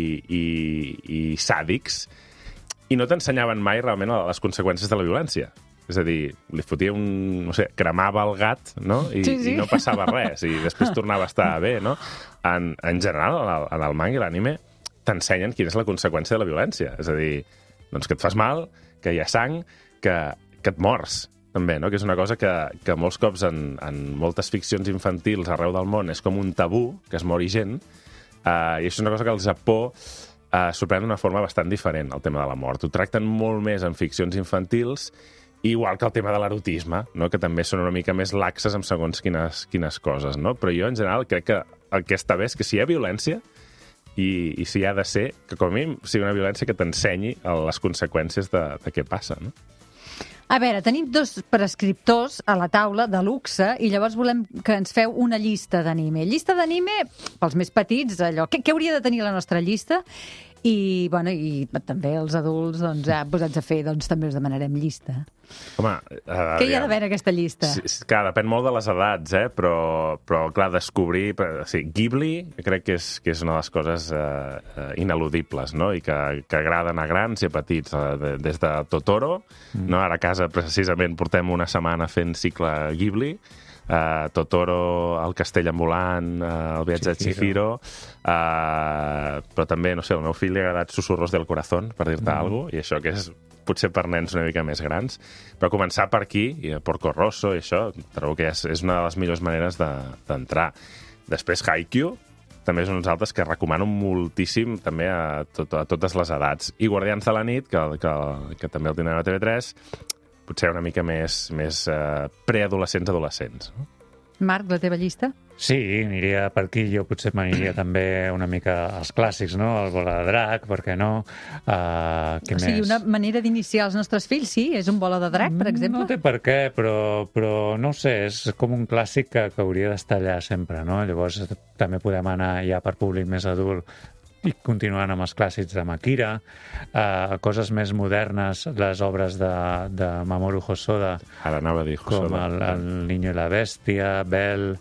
i sàdics i no t'ensenyaven mai realment les conseqüències de la violència. És a dir, li fotia cremava el gat, no? I no passava res, i després tornava a estar bé, no? En general, en el manga i l'anime t'ensenyen quina és la conseqüència de la violència. És a dir, doncs que et fas mal, que hi ha sang, que et mors. També, no? Que és una cosa que molts cops en moltes ficcions infantils arreu del món és com un tabú, que es mori gent, i això és una cosa que al Japó sorprèn d'una forma bastant diferent, el tema de la mort. Ho tracten molt més en ficcions infantils, igual que el tema de l'erotisme, no? Que també són una mica més laxes amb segons quines coses, no? Però jo, en general, crec que el que està bé és que si hi ha violència, i si hi ha de ser, que com a mínim sigui una violència que t'ensenyi les conseqüències de què passa, no? A veure, tenim 2 prescriptors a la taula de luxe i llavors volem que ens feu una llista d'anime. Llista d'anime, pels més petits, allò. Què hauria de tenir la nostra llista? I també els adults, doncs, posats a fer, doncs també us demanarem llista. Home, què hi ha d'haver en aquesta llista? Clar, depèn molt de les edats, però clar, descobrir... Ghibli crec que és una de les coses ineludibles, no? I que agraden a grans i a petits. Des de Totoro, no? Ara a casa precisament portem una setmana fent cicle Ghibli, Totoro, El castell ambulant, El viatge de Chihiro, però també, no sé, al meu fill li ha agradat Susurros del corazón, per dir-te alguna cosa, i això que és potser per nens una mica més grans, però començar per aquí, i Porco Rosso i això, trobo que és una de les millors maneres d'entrar. Després Haikyuu, també és uns altres que recomano moltíssim també a totes les edats. I Guardians de la nit, que també el tindrem a TV3, potser una mica més preadolescents, adolescents. Marc, la teva llista? Sí, aniria per aquí. Jo potser m'aniria també una mica als clàssics, no? El Bola de Drac, per què no? Què més? Una manera d'iniciar els nostres fills, sí? És un Bola de Drac, per exemple? No té per què, però no ho sé, és com un clàssic que hauria d'estar allà sempre, no? Llavors també podem anar ja per públic més adult i continuant amb els clàssics de Akira, coses més modernes, les obres de Mamoru Hosoda, ara anava a dir Hosoda, com el Niño i la Bèstia, Belle,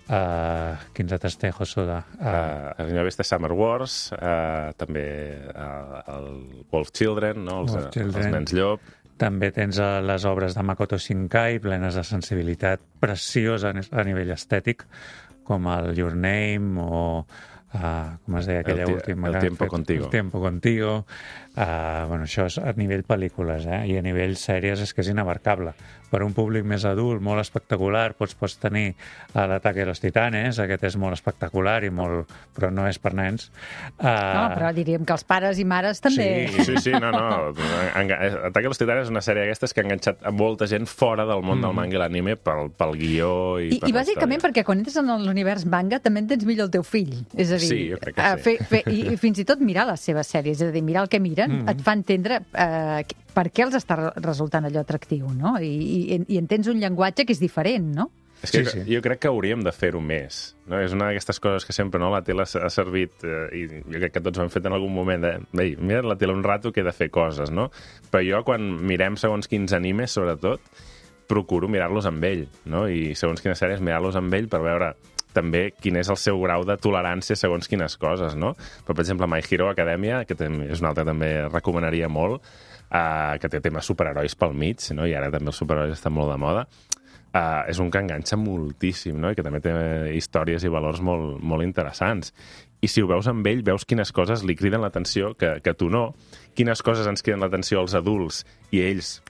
Quins altres té Hosoda? Anime Best Summer Wars, també el Wolf Children, no? Els nens llop. També tens les obres de Makoto Shinkai, plenes de sensibilitat preciosa a nivell estètic, com el Your Name o... com es deia aquella última... El Tiempo Contigo. El Tiempo Contigo. Bueno, això és a nivell pel·lícules, i a nivell sèries és que és inabarcable. Per un públic més adult, molt espectacular, pots tenir l'Ataque de los Titanes, aquest és molt espectacular, però no és per nens. No, però diríem que els pares i mares també... Sí, no. Ataque de los Titanes és una sèrie d'aquestes que ha enganxat a molta gent fora del món del manga i l'anime pel guió i per I bàsicament perquè quan entres en l'univers manga també entens millor el teu fill. És a dir, sí, jo crec que sí. I fins i tot mirar les seves sèries, és a dir, mirar el que miren, et fa entendre per què els està resultant allò atractiu, no? I entens un llenguatge que és diferent, no? És que jo crec que hauríem de fer-ho més. No? És una d'aquestes coses que sempre la tele ha servit, i jo crec que tots ho hem fet en algun moment, Ei, mira la tele un rato que he de fer coses, no? Però jo, quan mirem segons quins animes, sobretot, procuro mirar-los amb ell, no? I segons quines sèries, mirar-los amb ell per veure també quin és el seu grau de tolerància segons quines coses, no? Però, per exemple, My Hero Academia, que és una altra que també recomanaria molt, que té temes superherois pel mig, no? I ara també els superherois estan molt de moda, és un que enganxa moltíssim, no? I que també té històries i valors molt, molt interessants. I si ho veus amb ell, veus quines coses li criden l'atenció que tu no, quines coses ens criden l'atenció als adults i ells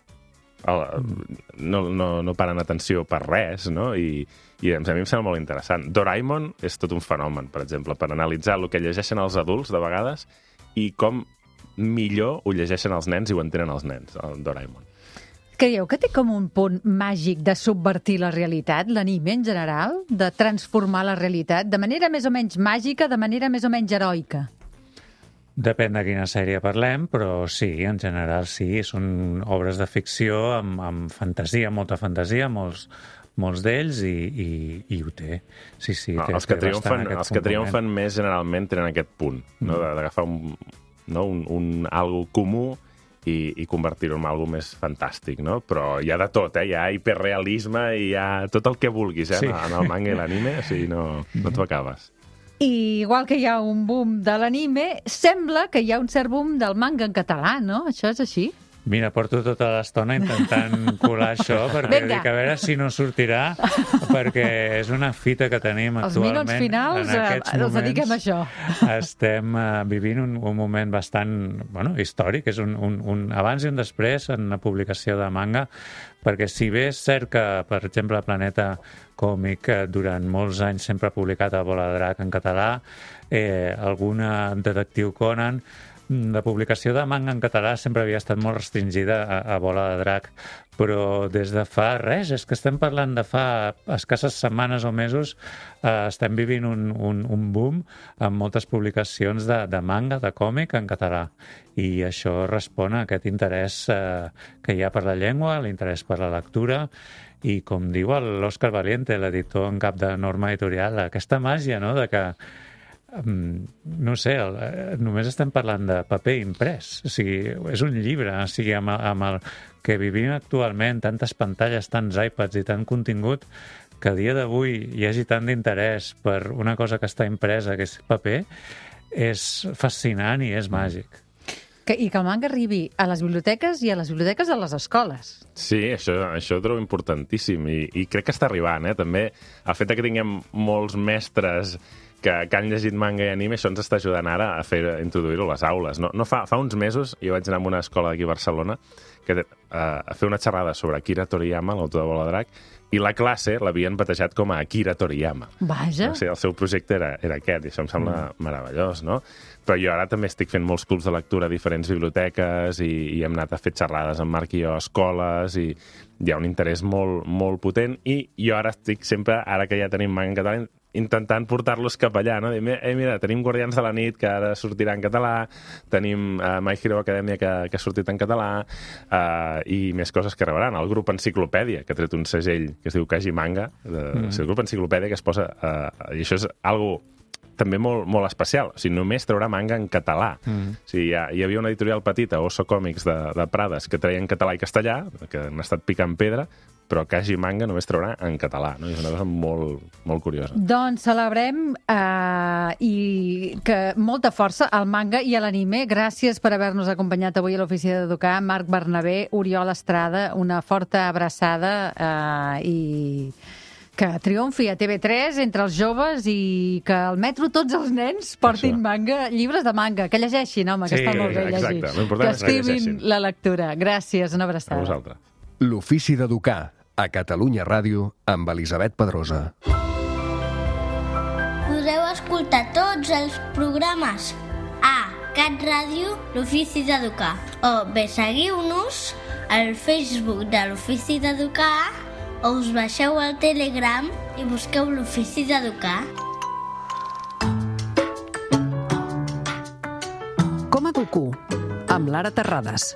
no paren atenció per res, no? I a mi em sembla molt interessant. Doraemon és tot un fenomen, per exemple, per analitzar el que llegeixen els adults, de vegades, i com millor ho llegeixen els nens i ho entenen els nens, el Doraemon. Creieu que té com un punt màgic de subvertir la realitat, l'anime en general? De transformar la realitat de manera més o menys màgica, de manera més o menys heroica? Depèn de quina sèrie parlem, però sí, en general sí. Són obres de ficció amb fantasia, molta fantasia, molts d'ells, i ho té. Sí, els que triomfen més generalment tenen aquest punt, no? D'agafar algo comú i convertir-ho en algo més fantàstic, no? Però hi ha de tot, hi ha hiperrealisme i hi ha tot el que vulguis en el manga i l'anime, o sigui, no t'ho acabes. I igual que hi ha un boom de l'anime, sembla que hi ha un cert boom del manga en català, no? Això és així? Mira, porto tota l'estona intentant colar això, perquè dic, a veure si no sortirà, perquè és una fita que tenim actualment. Els minuts finals els dediquem a això. Estem vivint un moment bastant històric, és un abans i un després en la publicació de manga, perquè si bé és cert que, per exemple, Planeta Còmic durant molts anys sempre ha publicat a Bola de Drac en català, alguna Detectiu Conan, la publicació de manga en català sempre havia estat molt restringida a Bola de Drac, però des de fa res, és que estem parlant de fa escasses setmanes o mesos, estem vivint un boom amb moltes publicacions de manga, de còmic en català, i això respon a aquest interès que hi ha per la llengua, l'interès per la lectura, i com diu l'Òscar Valiente, l'editor en cap de Norma Editorial, aquesta màgia, no?, de que no sé, només estem parlant de paper imprès, o sigui, és un llibre, o sigui, amb el que vivim actualment, tantes pantalles, tants iPads i tant contingut, que a dia d'avui hi hagi tant d'interès per una cosa que està impresa, que és paper, és fascinant i és màgic. I que el manga arribi a les biblioteques i a les biblioteques de les escoles. Sí, això ho trobo importantíssim i crec que està arribant, també el fet que tinguem molts mestres que han llegit manga i anime, això ens està ajudant ara a introduir-ho a les aules. No, fa uns mesos jo vaig anar a una escola d'aquí a Barcelona a fer una xerrada sobre Akira Toriyama, l'autor de Bola de Drac, i la classe l'havien batejat com a Akira Toriyama. Vaja! O sigui, el seu projecte era aquest, i això em sembla meravellós, no? Però jo ara també estic fent molts clubs de lectura a diferents biblioteques i hem anat a fer xerrades amb Marc i jo a escoles i hi ha un interès molt, molt potent i jo ara estic sempre, ara que ja tenim manga en català, intentant portar-los cap allà, no? Dir, mira, tenim Guardians de la Nit, que ara sortirà en català, tenim My Hero Academia, que ha sortit en català, i més coses que rebran. El grup Enciclopèdia, que ha tret un segell que es diu Kaji Manga, el grup Enciclopèdia, que es posa... I això és algo també molt, molt especial. O sigui, només traurà manga en català. O sigui, hi havia una editorial petita, Oso Còmics, de Prades, que treia en català i castellà, que han estat picant pedra, però Kaji Manga només traurà en català, no? I és una cosa molt, molt curiosa. Doncs celebrem i que molta força al manga i a l'anime. Gràcies per haver-nos acompanyat avui a l'Oficina d'Educar. Marc Bernabé, Oriol Estrada, una forta abraçada i que triomfi a TV3 entre els joves i que al metro tots els nens portin manga, llibres de manga, que llegeixin, home, que està molt bé llegir. Que estimin la lectura. Gràcies, una abraçada. A vosaltres. L'Ofici d'Educar, a Catalunya Ràdio, amb Elisabet Pedrosa. Podeu escoltar tots els programes a Cat Ràdio, l'Ofici d'Educar. O bé seguiu-nos al Facebook de l'Ofici d'Educar o us baixeu al Telegram i busqueu l'Ofici d'Educar. Com educo? Amb Lara Terrades.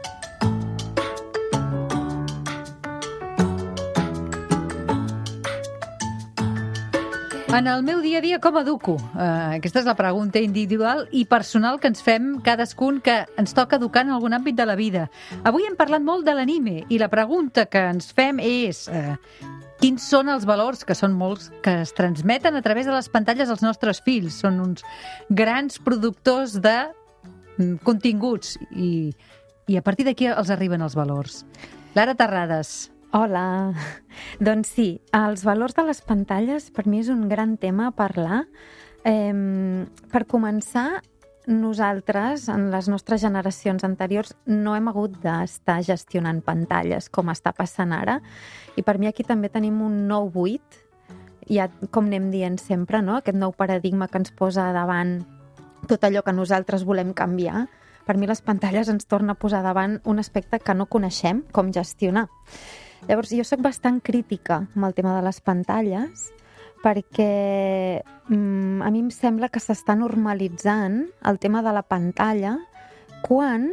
En el meu dia a dia, com educo? Aquesta és la pregunta individual i personal que ens fem cadascun que ens toca educar en algun àmbit de la vida. Avui hem parlat molt de l'anime i la pregunta que ens fem és quins són els valors, que són molts, que es transmeten a través de les pantalles als nostres fills. Són uns grans productors de continguts i a partir d'aquí els arriben els valors. Lara Terrades. Hola. Doncs sí, els valors de les pantalles per mi és un gran tema a parlar. Per començar, nosaltres, en les nostres generacions anteriors, no hem hagut d'estar gestionant pantalles com està passant ara. I per mi aquí també tenim un nou buit, ja com anem dient sempre, no? Aquest nou paradigma que ens posa davant tot allò que nosaltres volem canviar. Per mi les pantalles ens torna a posar davant un aspecte que no coneixem, com gestionar. Llavors, jo sóc bastant crítica amb el tema de les pantalles perquè a mi em sembla que s'està normalitzant el tema de la pantalla quan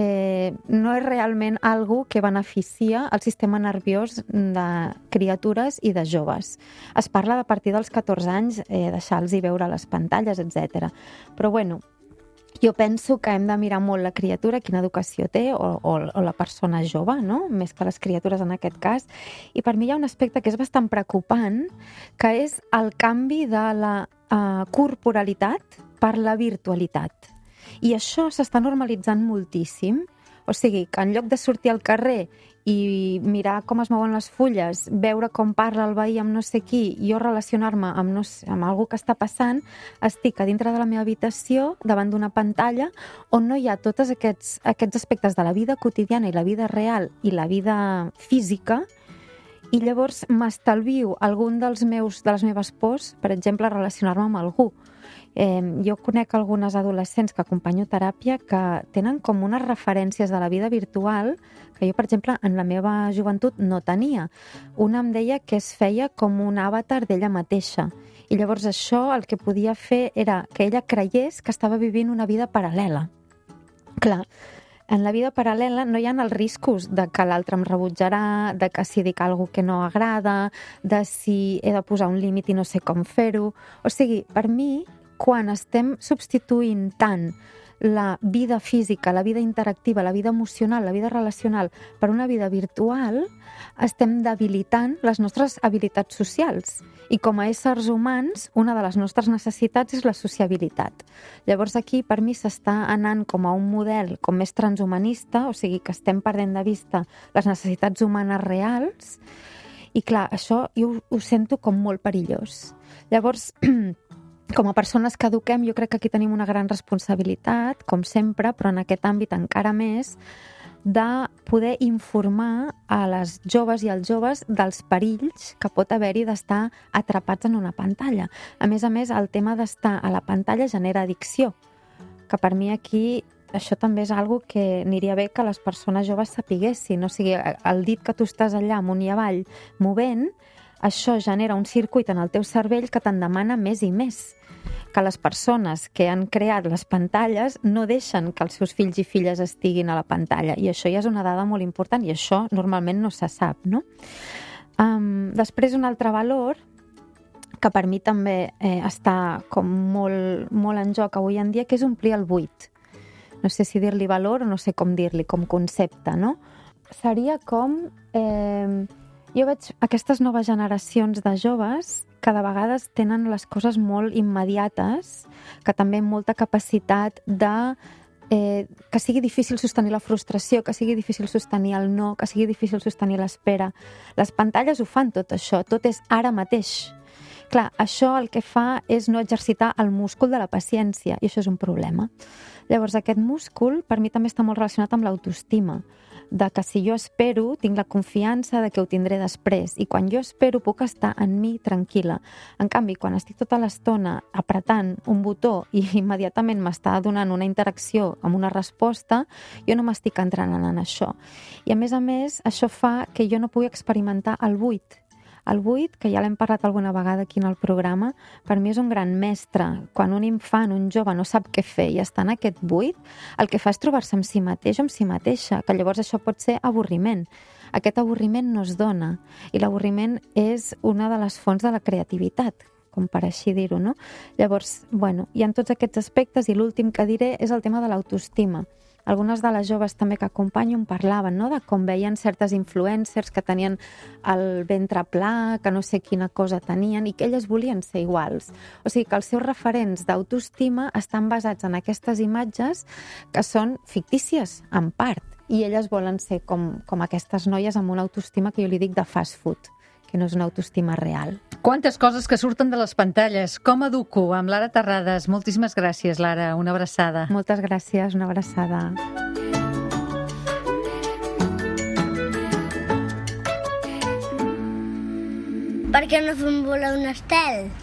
no és realment algo que beneficia el sistema nerviós de criatures i de joves. Es parla de a partir dels 14 anys deixar-los veure les pantalles, etc. Però bueno, jo penso que hem de mirar molt la criatura, quina educació té, o la persona jove, no? Més que les criatures en aquest cas. I per mi hi ha un aspecte que és bastant preocupant, que és el canvi de la corporalitat per la virtualitat. I això s'està normalitzant moltíssim. O sigui, que en lloc de sortir al carrer i mirar com es mouen les fulles, veure com parla el veí amb no sé qui, jo relacionar-me amb algú que està passant, estic a dintre de la meva habitació, davant d'una pantalla, on no hi ha tots aquests aspectes de la vida quotidiana i la vida real i la vida física, i llavors m'estalvio algun de les meves pors, per exemple, relacionar-me amb algú. Jo conec algunes adolescents que acompanyo teràpia que tenen com unes referències de la vida virtual que jo, per exemple, en la meva joventut no tenia. Una em deia que es feia com un avatar d'ella mateixa i llavors això el que podia fer era que ella creiés que estava vivint una vida paral·lela. Clar, en la vida paral·lela no hi ha els riscos de que l'altre em rebutjarà, de que si dic alguna que no agrada, de si he de posar un límit i no sé com fer-ho. O sigui, per mi, quan estem substituint tant la vida física, la vida interactiva, la vida emocional, la vida relacional per una vida virtual, estem debilitant les nostres habilitats socials. I com a éssers humans, una de les nostres necessitats és la sociabilitat. Llavors aquí, per mi, s'està anant com a un model com més transhumanista, o sigui que estem perdent de vista les necessitats humanes reals, i clar, això jo ho sento com molt perillós. Llavors, com a persones que eduquem, jo crec que aquí tenim una gran responsabilitat, com sempre, però en aquest àmbit encara més, de poder informar a les joves i als joves dels perills que pot haver-hi d'estar atrapats en una pantalla. A més, el tema d'estar a la pantalla genera addicció, que per mi aquí això també és algo que aniria bé que les persones joves sapiguessin. O sigui, el dit que tu estàs allà amunt i avall movent, això genera un circuit en el teu cervell que te'n demana més i més. Que les persones que han creat les pantalles no deixen que els seus fills i filles estiguin a la pantalla. I això ja és una dada molt important i això normalment no se sap, no? Després, un altre valor que per mi també està com molt en joc avui en dia, que és omplir el buit. No sé si dir-li valor o no sé com dir-li, com concepte, no? Seria com Jo veig aquestes noves generacions de joves que de vegades tenen les coses molt immediates, que també amb molta capacitat de que sigui difícil sostenir la frustració, que sigui difícil sostenir el no, que sigui difícil sostenir l'espera. Les pantalles ho fan tot això, tot és ara mateix. Clar, això el que fa és no exercitar el múscul de la paciència, i això és un problema. Llavors, aquest múscul, per mi, també està molt relacionat amb l'autoestima, de que si jo espero, tinc la confiança de que ho tindré després, i quan jo espero puc estar en mi tranquil·la. En canvi, quan estic tota l'estona apretant un botó i immediatament m'està donant una interacció amb una resposta, jo no m'estic entrenant en això. I a més, això fa que jo no pugui experimentar el buit. El buit, que ja l'hem parlat alguna vegada aquí en el programa, per mi és un gran mestre. Quan un infant, un jove, no sap què fer i està en aquest buit, el que fa és trobar-se amb si mateix o amb si mateixa, que llavors això pot ser avorriment. Aquest avorriment no es dona, i l'avorriment és una de les fonts de la creativitat, com per així dir-ho, no? Llavors, hi ha tots aquests aspectes, i l'últim que diré és el tema de l'autoestima. Algunes de les joves també que acompanyo em parlaven, no?, de com veien certes influencers que tenien el ventre pla, que no sé quina cosa tenien, i que elles volien ser iguals. O sigui que els seus referents d'autoestima estan basats en aquestes imatges que són fictícies, en part, i elles volen ser com aquestes noies amb una autoestima que jo li dic de fast food, que no és una autoestima real. Quantes coses que surten de les pantalles. Com educo? Amb Lara Terrades. Moltíssimes gràcies, Lara. Una abraçada. Moltes gràcies, una abraçada. Per què no fem volar un estel?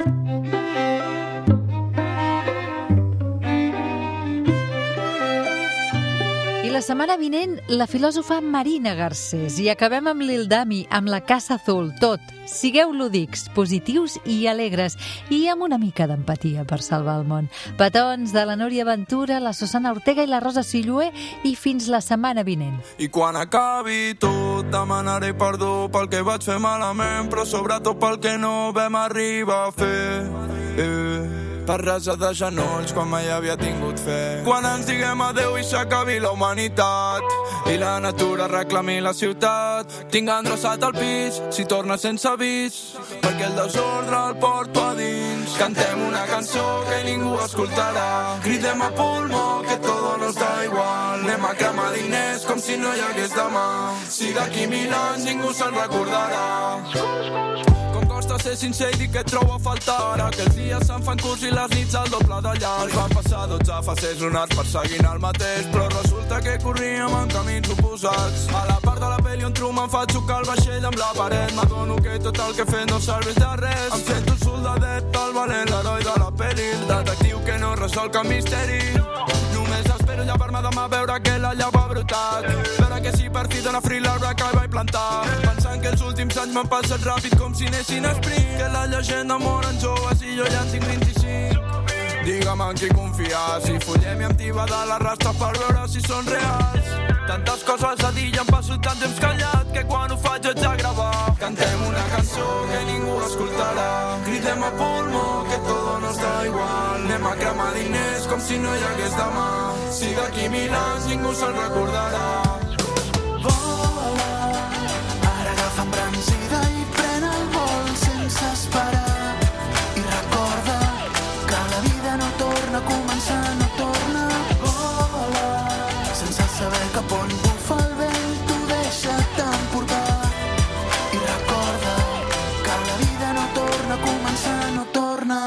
I la setmana vinent, la filòsofa Marina Garcés. I acabem amb l'Ildami, amb la Casa Azul. Tot. Sigueu lúdics, positius i alegres. I amb una mica d'empatia per salvar el món. Petons de la Núria Ventura, la Susana Ortega i la Rosa Sillué. I fins la setmana vinent. I quan acabi tot, demanaré perdó pel que vaig fer malament, però sobretot pel que no vam arribar a fer. Per resar de genolls quan mai havia tingut fe. Quan ens diguem adeu i s'acabi la humanitat i la natura reclami la ciutat, tinc endreçat el pis si torna sense avís, perquè el desordre el porto a dins. Cantem una cançó que ningú escoltarà, cridem a pulmó que todo nos da igual, anem a cremar diners com si no hi hagués demà. Si d'aquí 1000 anys ningú se'n recordarà. Costa ser sincer i dir que trobo a faltar, que els dies se'n fan curts i les nits al doble de llarg. Van passar 12 fases lunars perseguint el mateix, però resulta que corríem en camins oposats. A la part de la pel·li on Truman fa xocar el vaixell amb la paret, m'adono que tot el que he fet no serveix de res. Em sento el soldadet, el valent, l'heroi de la pel·li, el detectiu que no resol cap misteri. Només espero llevar-me demà a veure que la llau ha brotat, veure que si per fi dona fri l'arbre que vaig plantar, pensant que els últims anys m'han passat ràpid com si anessin a sprint, que la llegenda moren joves i jo ja en tinc 25. Digue'm en qui confiar, si follem i em tiba de les rastres per veure si són reals. Tantes coses a dir i em passo tant temps callat que quan ho faig haig de gravar. Cantem una cançó que ningú escoltarà, cridem a pulmó que todo nos da igual, anem a cremar diners com si no hi hagués demà. Si d'aquí 1000 anys ningú se'n recordarà. Vola, ara agafa embranzida i pren el vol sense esperar. I recorda que la vida no torna a començar, no torna. Vola, sense saber cap on bufa el vent, tu deixa't emportar. I recorda que la vida no torna a començar, no torna.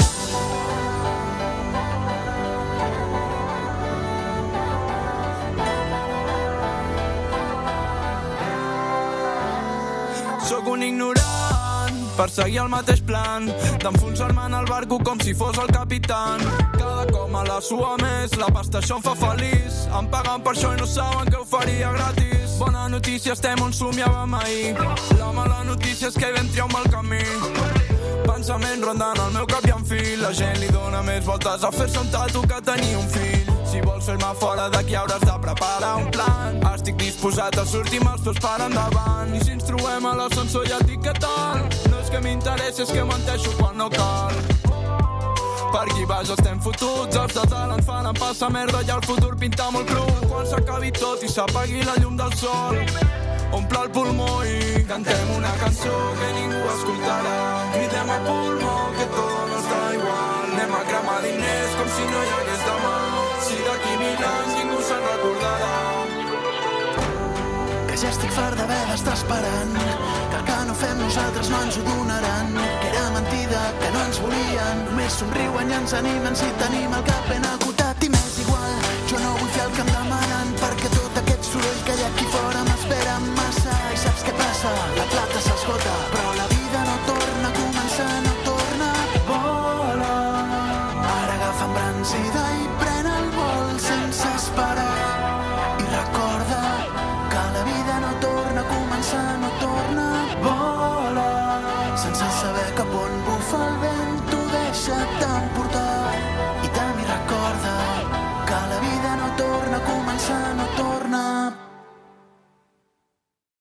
Sóc un ignorant, perseguir el mateix plan, d'enfonsar-me en el barco com si fos el capitán. Cada cop me la sua més, la pasta això em fa feliç, em paguen per això i no saben que ho faria gratis. Bona notícia, estem on somiàvem ahir, la mala notícia és que vam triar un mal camí. Pensament rondant el meu cap i en fil, la gent li dona més voltes a fer-se un tatu que tenir un fill. Si vols fer-me fora d'aquí hauràs de preparar un plan, estic disposat a sortir amb els peus per endavant. I si ens trobem a l'ascensor ja et dic què tal, no és que m'interessi, és que menteixo quan no cal. Per aquí baix estem fotuts, els de dalt ens fan passar merda i el futur pinta molt cru. Quan s'acabi tot i s'apagui la llum del sol, omple el pulmó i cantem una cançó que ningú escoltarà. Cridem a pulmó que todo no està igual. Anem a cremar diners com si no hi hagués demà. Si d'aquí 1000 anys ningú se'n recordarà. Que ja estic fart d'haver d'estar esperant, que el que no fem nosaltres no ens ho donaran, que era mentida, que no ens volien, només somriuen i ens animen si tenim el cap ben acotat. I m'és igual, jo no vull fer el que em demanen, perquè tot aquest soroll que hi ha aquí fora m'espera massa. I saps què passa? La plata